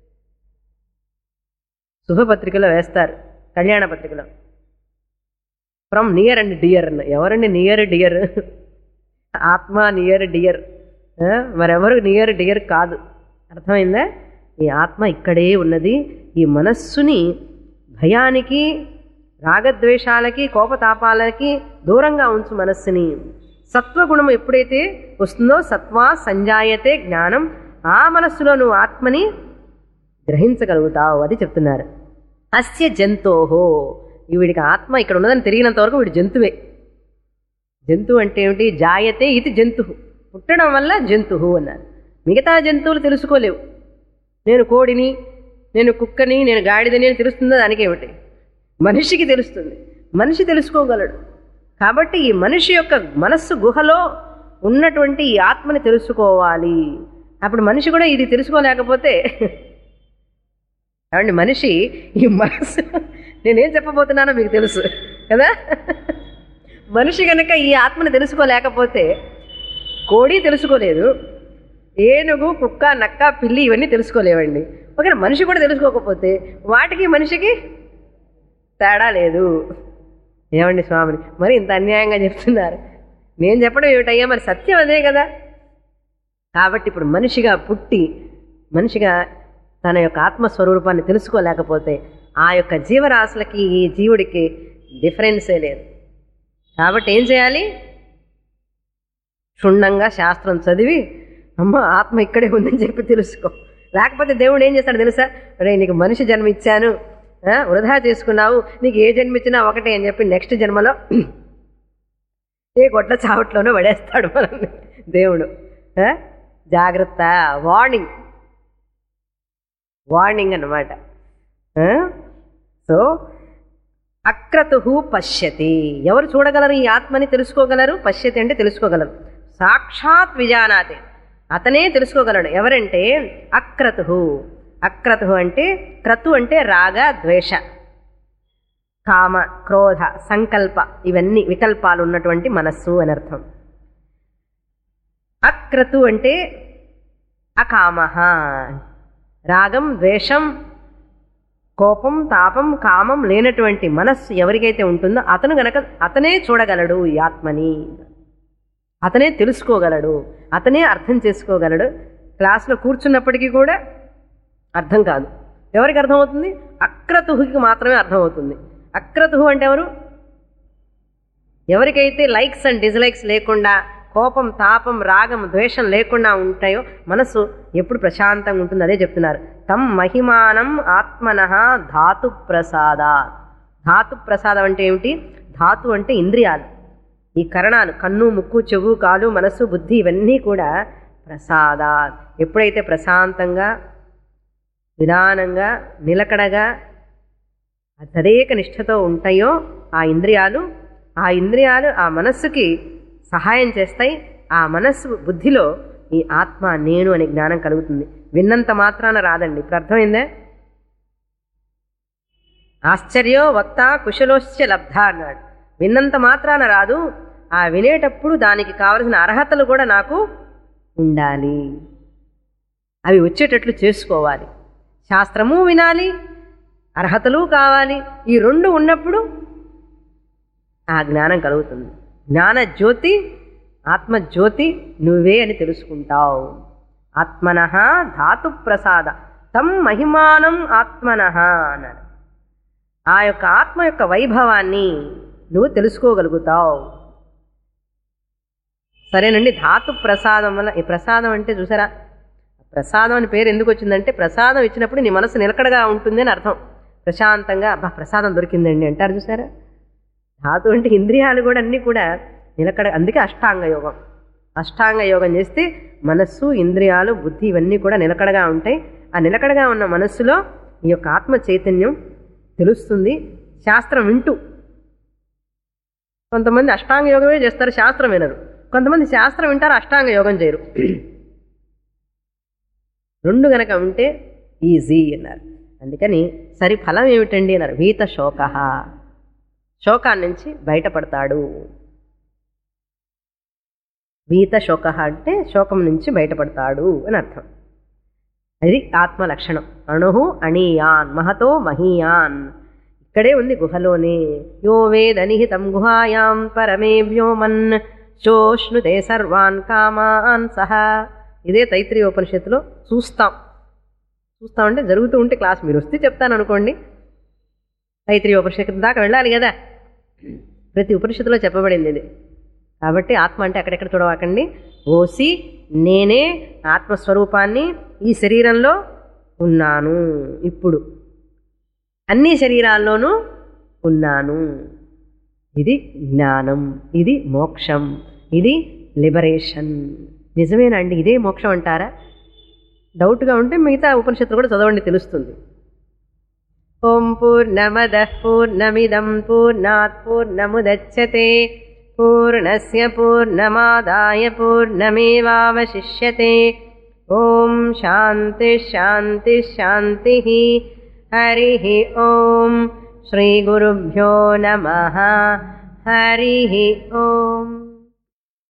A: శుభపత్రికలో వేస్తారు, కళ్యాణ పత్రికలో ఫ్రమ్ నియర్ అండ్ డియర్. ఎవరండి నియర్ డియర్? ఆత్మ నియర్ డియర్, మరెవరు నియర్ డియర్ కాదు. అర్థమైందా? ఈ ఆత్మ ఇక్కడే ఉన్నది. ఈ మనస్సుని భయానికి, రాగద్వేషాలకి, కోపతాపాలకి దూరంగా ఉంచు మనస్సుని. సత్వగుణం ఎప్పుడైతే వస్తుందో సత్వా సంజాయతే జ్ఞానం, ఆ మనస్సులో నువ్వు ఆత్మని గ్రహించగలుగుతావు. అది చెప్తున్నారు. అస్య జంతోహో, వీడికి ఆత్మ ఇక్కడ ఉన్నదని తిరిగినంత వరకు వీడు జంతువే. జంతువు అంటే ఏమిటి? జాయతే ఇది జంతు, పుట్టడం వల్ల జంతువు అన్నారు. మిగతా జంతువులు తెలుసుకోలేవు. నేను కోడిని, నేను కుక్కని, నేను గాడిదని అని తెలుస్తుందో దానికేమిటి? మనిషికి తెలుస్తుంది. మనిషి తెలుసుకోగలడు. కాబట్టి ఈ మనిషి యొక్క మనస్సు గుహలో ఉన్నటువంటి ఈ ఆత్మని తెలుసుకోవాలి. అప్పుడు మనిషి కూడా ఇది తెలుసుకోలేకపోతే ఏమండి, మనిషి ఈ మనస్సు, నేనేం చెప్పబోతున్నానో మీకు తెలుసు కదా. మనిషి కనుక ఈ ఆత్మని తెలుసుకోలేకపోతే, కోడి తెలుసుకోలేదు, ఏనుగు, కుక్క, నక్క, పిల్లి ఇవన్నీ తెలుసుకోలేవండి. ఓకే, మనిషి కూడా తెలుసుకోకపోతే వాటికి మనిషికి తేడా లేదు. ఏమండి స్వామిని మరి ఇంత అన్యాయంగా చెప్తున్నారు. నేను చెప్పడం ఏమిటయ్యా, మరి సత్యం అదే కదా. కాబట్టి ఇప్పుడు మనిషిగా పుట్టి మనిషిగా తన యొక్క ఆత్మస్వరూపాన్ని తెలుసుకోలేకపోతే ఆ యొక్క జీవరాశులకి ఈ జీవుడికి డిఫరెన్సే లేదు. కాబట్టి ఏం చేయాలి? క్షుణ్ణంగా శాస్త్రం చదివి అమ్మ ఆత్మ ఇక్కడే ఉందని చెప్పి తెలుసుకో. లేకపోతే దేవుడు ఏం చేస్తాడు తెలుసా? అరే నీకు మనిషి జన్మ ఇచ్చాను, వృధా చేసుకున్నావు, నీకు ఏ జన్మ ఇచ్చినా ఒకటే అని చెప్పి నెక్స్ట్ జన్మలో ఏ గొడ్ల చావట్లోనో పడేస్తాడు మనల్ని దేవుడు. జాగ్రత్త, వార్నింగ్ వార్నింగ్ అన్నమాట. సో అక్రతు పశ్యతి, ఎవరు చూడగలరు ఈ ఆత్మని తెలుసుకోగలరు? పశ్యతి అంటే తెలుసుకోగలరు. సాక్షాత్ విజానాతి, అతనే తెలుసుకోగలడు. ఎవరంటే అక్రతు. అక్రతు అంటే, క్రతు అంటే రాగ, ద్వేష, కామ, క్రోధ, సంకల్ప, ఇవన్నీ వికల్పాలు ఉన్నటువంటి మనస్సు అని అర్థం. అక్రతు అంటే అకామః, రాగం, ద్వేషం, కోపం, తాపం, కామం లేనటువంటి మనస్సు ఎవరికైతే ఉంటుందో అతను గనక అతనే చూడగలడు ఈ ఆత్మని, అతనే తెలుసుకోగలడు, అతనే అర్థం చేసుకోగలడు. క్లాస్లో కూర్చున్నప్పటికీ కూడా అర్థం కాదు. ఎవరికి అర్థమవుతుంది? అక్రతుహుకి మాత్రమే అర్థమవుతుంది. అక్రతుహు అంటే ఎవరు? ఎవరికైతే లైక్స్ అండ్ డిస్లైక్స్ లేకుండా, కోపం, తాపం, రాగం, ద్వేషం లేకుండా ఉంటాయో మనసు ఎప్పుడు ప్రశాంతంగా ఉంటుంది. అదే చెప్తున్నారు. తం మహిమానం ఆత్మనః ధాతు ప్రసాదా. ధాతు ప్రసాదం అంటే ఏమిటి? ధాతు అంటే ఇంద్రియాలు, ఈ కరణాలు, కన్ను, ముక్కు, చెవు, కాలు, మనస్సు, బుద్ధి, ఇవన్నీ కూడా ప్రసాదా. ఎప్పుడైతే ప్రశాంతంగా, నిదానంగా, నిలకడగా, తదేక నిష్ఠతో ఉంటాయో ఆ ఇంద్రియాలు, ఆ ఇంద్రియాలు ఆ మనస్సుకి సహాయం చేస్తాయి. ఆ మనస్సు బుద్ధిలో ఈ ఆత్మ నేను అనే జ్ఞానం కలుగుతుంది. విన్నంత మాత్రాన రాదండి. ఇప్పుడు అర్థమైందే? ఆశ్చర్యో వక్త కుశలోశ్చ లబ్ధ అన్నాడు. విన్నంత మాత్రాన రాదు, ఆ వినేటప్పుడు దానికి కావలసిన అర్హతలు కూడా నాకు ఉండాలి, అవి వచ్చేటట్లు చేసుకోవాలి. శాస్త్రము వినాలి, అర్హతలు కావాలి. ఈ రెండు ఉన్నప్పుడు ఆ జ్ఞానం కలుగుతుంది. జ్ఞాన జ్యోతి, ఆత్మజ్యోతి నువ్వే అని తెలుసుకుంటావు. ఆత్మనః ధాతు ప్రసాద తం మహిమానం ఆత్మనః అన్నారు. ఆ యొక్క ఆత్మ యొక్క వైభవాన్ని నువ్వు తెలుసుకోగలుగుతావు. సరేనండి. ధాతు ప్రసాదం వల్ల, ఈ ప్రసాదం అంటే చూసారా, ప్రసాదం అని పేరు ఎందుకు వచ్చిందంటే ప్రసాదం ఇచ్చినప్పుడు నీ మనసు నిలకడగా ఉంటుంది అని అర్థం. ప్రశాంతంగా అబ్బా ప్రసాదం దొరికిందండి అంటారు చూసారా. ధాతు అంటే ఇంద్రియాలు కూడా అన్నీ కూడా నిలకడ. అందుకే అష్టాంగ యోగం. అష్టాంగ యోగం చేస్తే మనస్సు, ఇంద్రియాలు, బుద్ధి ఇవన్నీ కూడా నిలకడగా ఉంటాయి. ఆ నిలకడగా ఉన్న మనస్సులో ఈ యొక్క ఆత్మ చైతన్యం తెలుస్తుంది. శాస్త్రం వింటూ, కొంతమంది అష్టాంగ యోగమే చేస్తారు, శాస్త్రం వినరు. కొంతమంది శాస్త్రం వింటారు, అష్టాంగ యోగం చేయరు. రెండు గనక ఉంటే ఈజీ అన్నారు. అందుకని సరి ఫలం ఏమిటండి అన్నారు. వీత శోక, శోకాన్ని నుంచి బయటపడతాడు. వీత శోక అంటే శోకం నుంచి బయటపడతాడు అని అర్థం. అది ఆత్మ లక్షణం. అణుహు అణీయాన్ మహతో మహీయాన్, ఇక్కడే ఉంది గుహలోనే. యో వేదనిహితం గుహాయాం పరమే వ్యోమన్ శోష్ణుతే సర్వాన్ కామాన్ సహ. ఇదే తైత్రీయ ఉపనిషత్తులో చూస్తాం. చూస్తామంటే జరుగుతూ ఉంటే క్లాస్ మీరు వస్తే చెప్తాను అనుకోండి. తైత్రీయ ఉపనిషత్తు దాకా వెళ్ళాలి కదా, ప్రతి ఉపనిషత్తులో చెప్పబడింది ఇది. కాబట్టి ఆత్మ అంటే అక్కడెక్కడ చూడవాకండి. ఓసి నేనే ఆత్మస్వరూపాన్ని ఈ శరీరంలో ఉన్నాను, ఇప్పుడు అన్ని శరీరాల్లోనూ ఉన్నాను. ఇది జ్ఞానం, ఇది మోక్షం, ఇది లిబరేషన్. నిజమేనండి, ఇదే మోక్షం అంటారా? డౌట్గా ఉంటే మిగతా ఉపనిషత్తులు కూడా చదవండి, తెలుస్తుంది. ఓం పూర్ణమదః పూర్ణమిదం పూర్ణాత్ పూర్ణముదచ్యతే పూర్ణస్య పూర్ణమాదాయ పూర్ణమేవావశిష్యతే. ఓం శాంతి శాంతి శాంతి. హరి ఓం. శ్రీ గురుభ్యో నమః. హరి ఓం.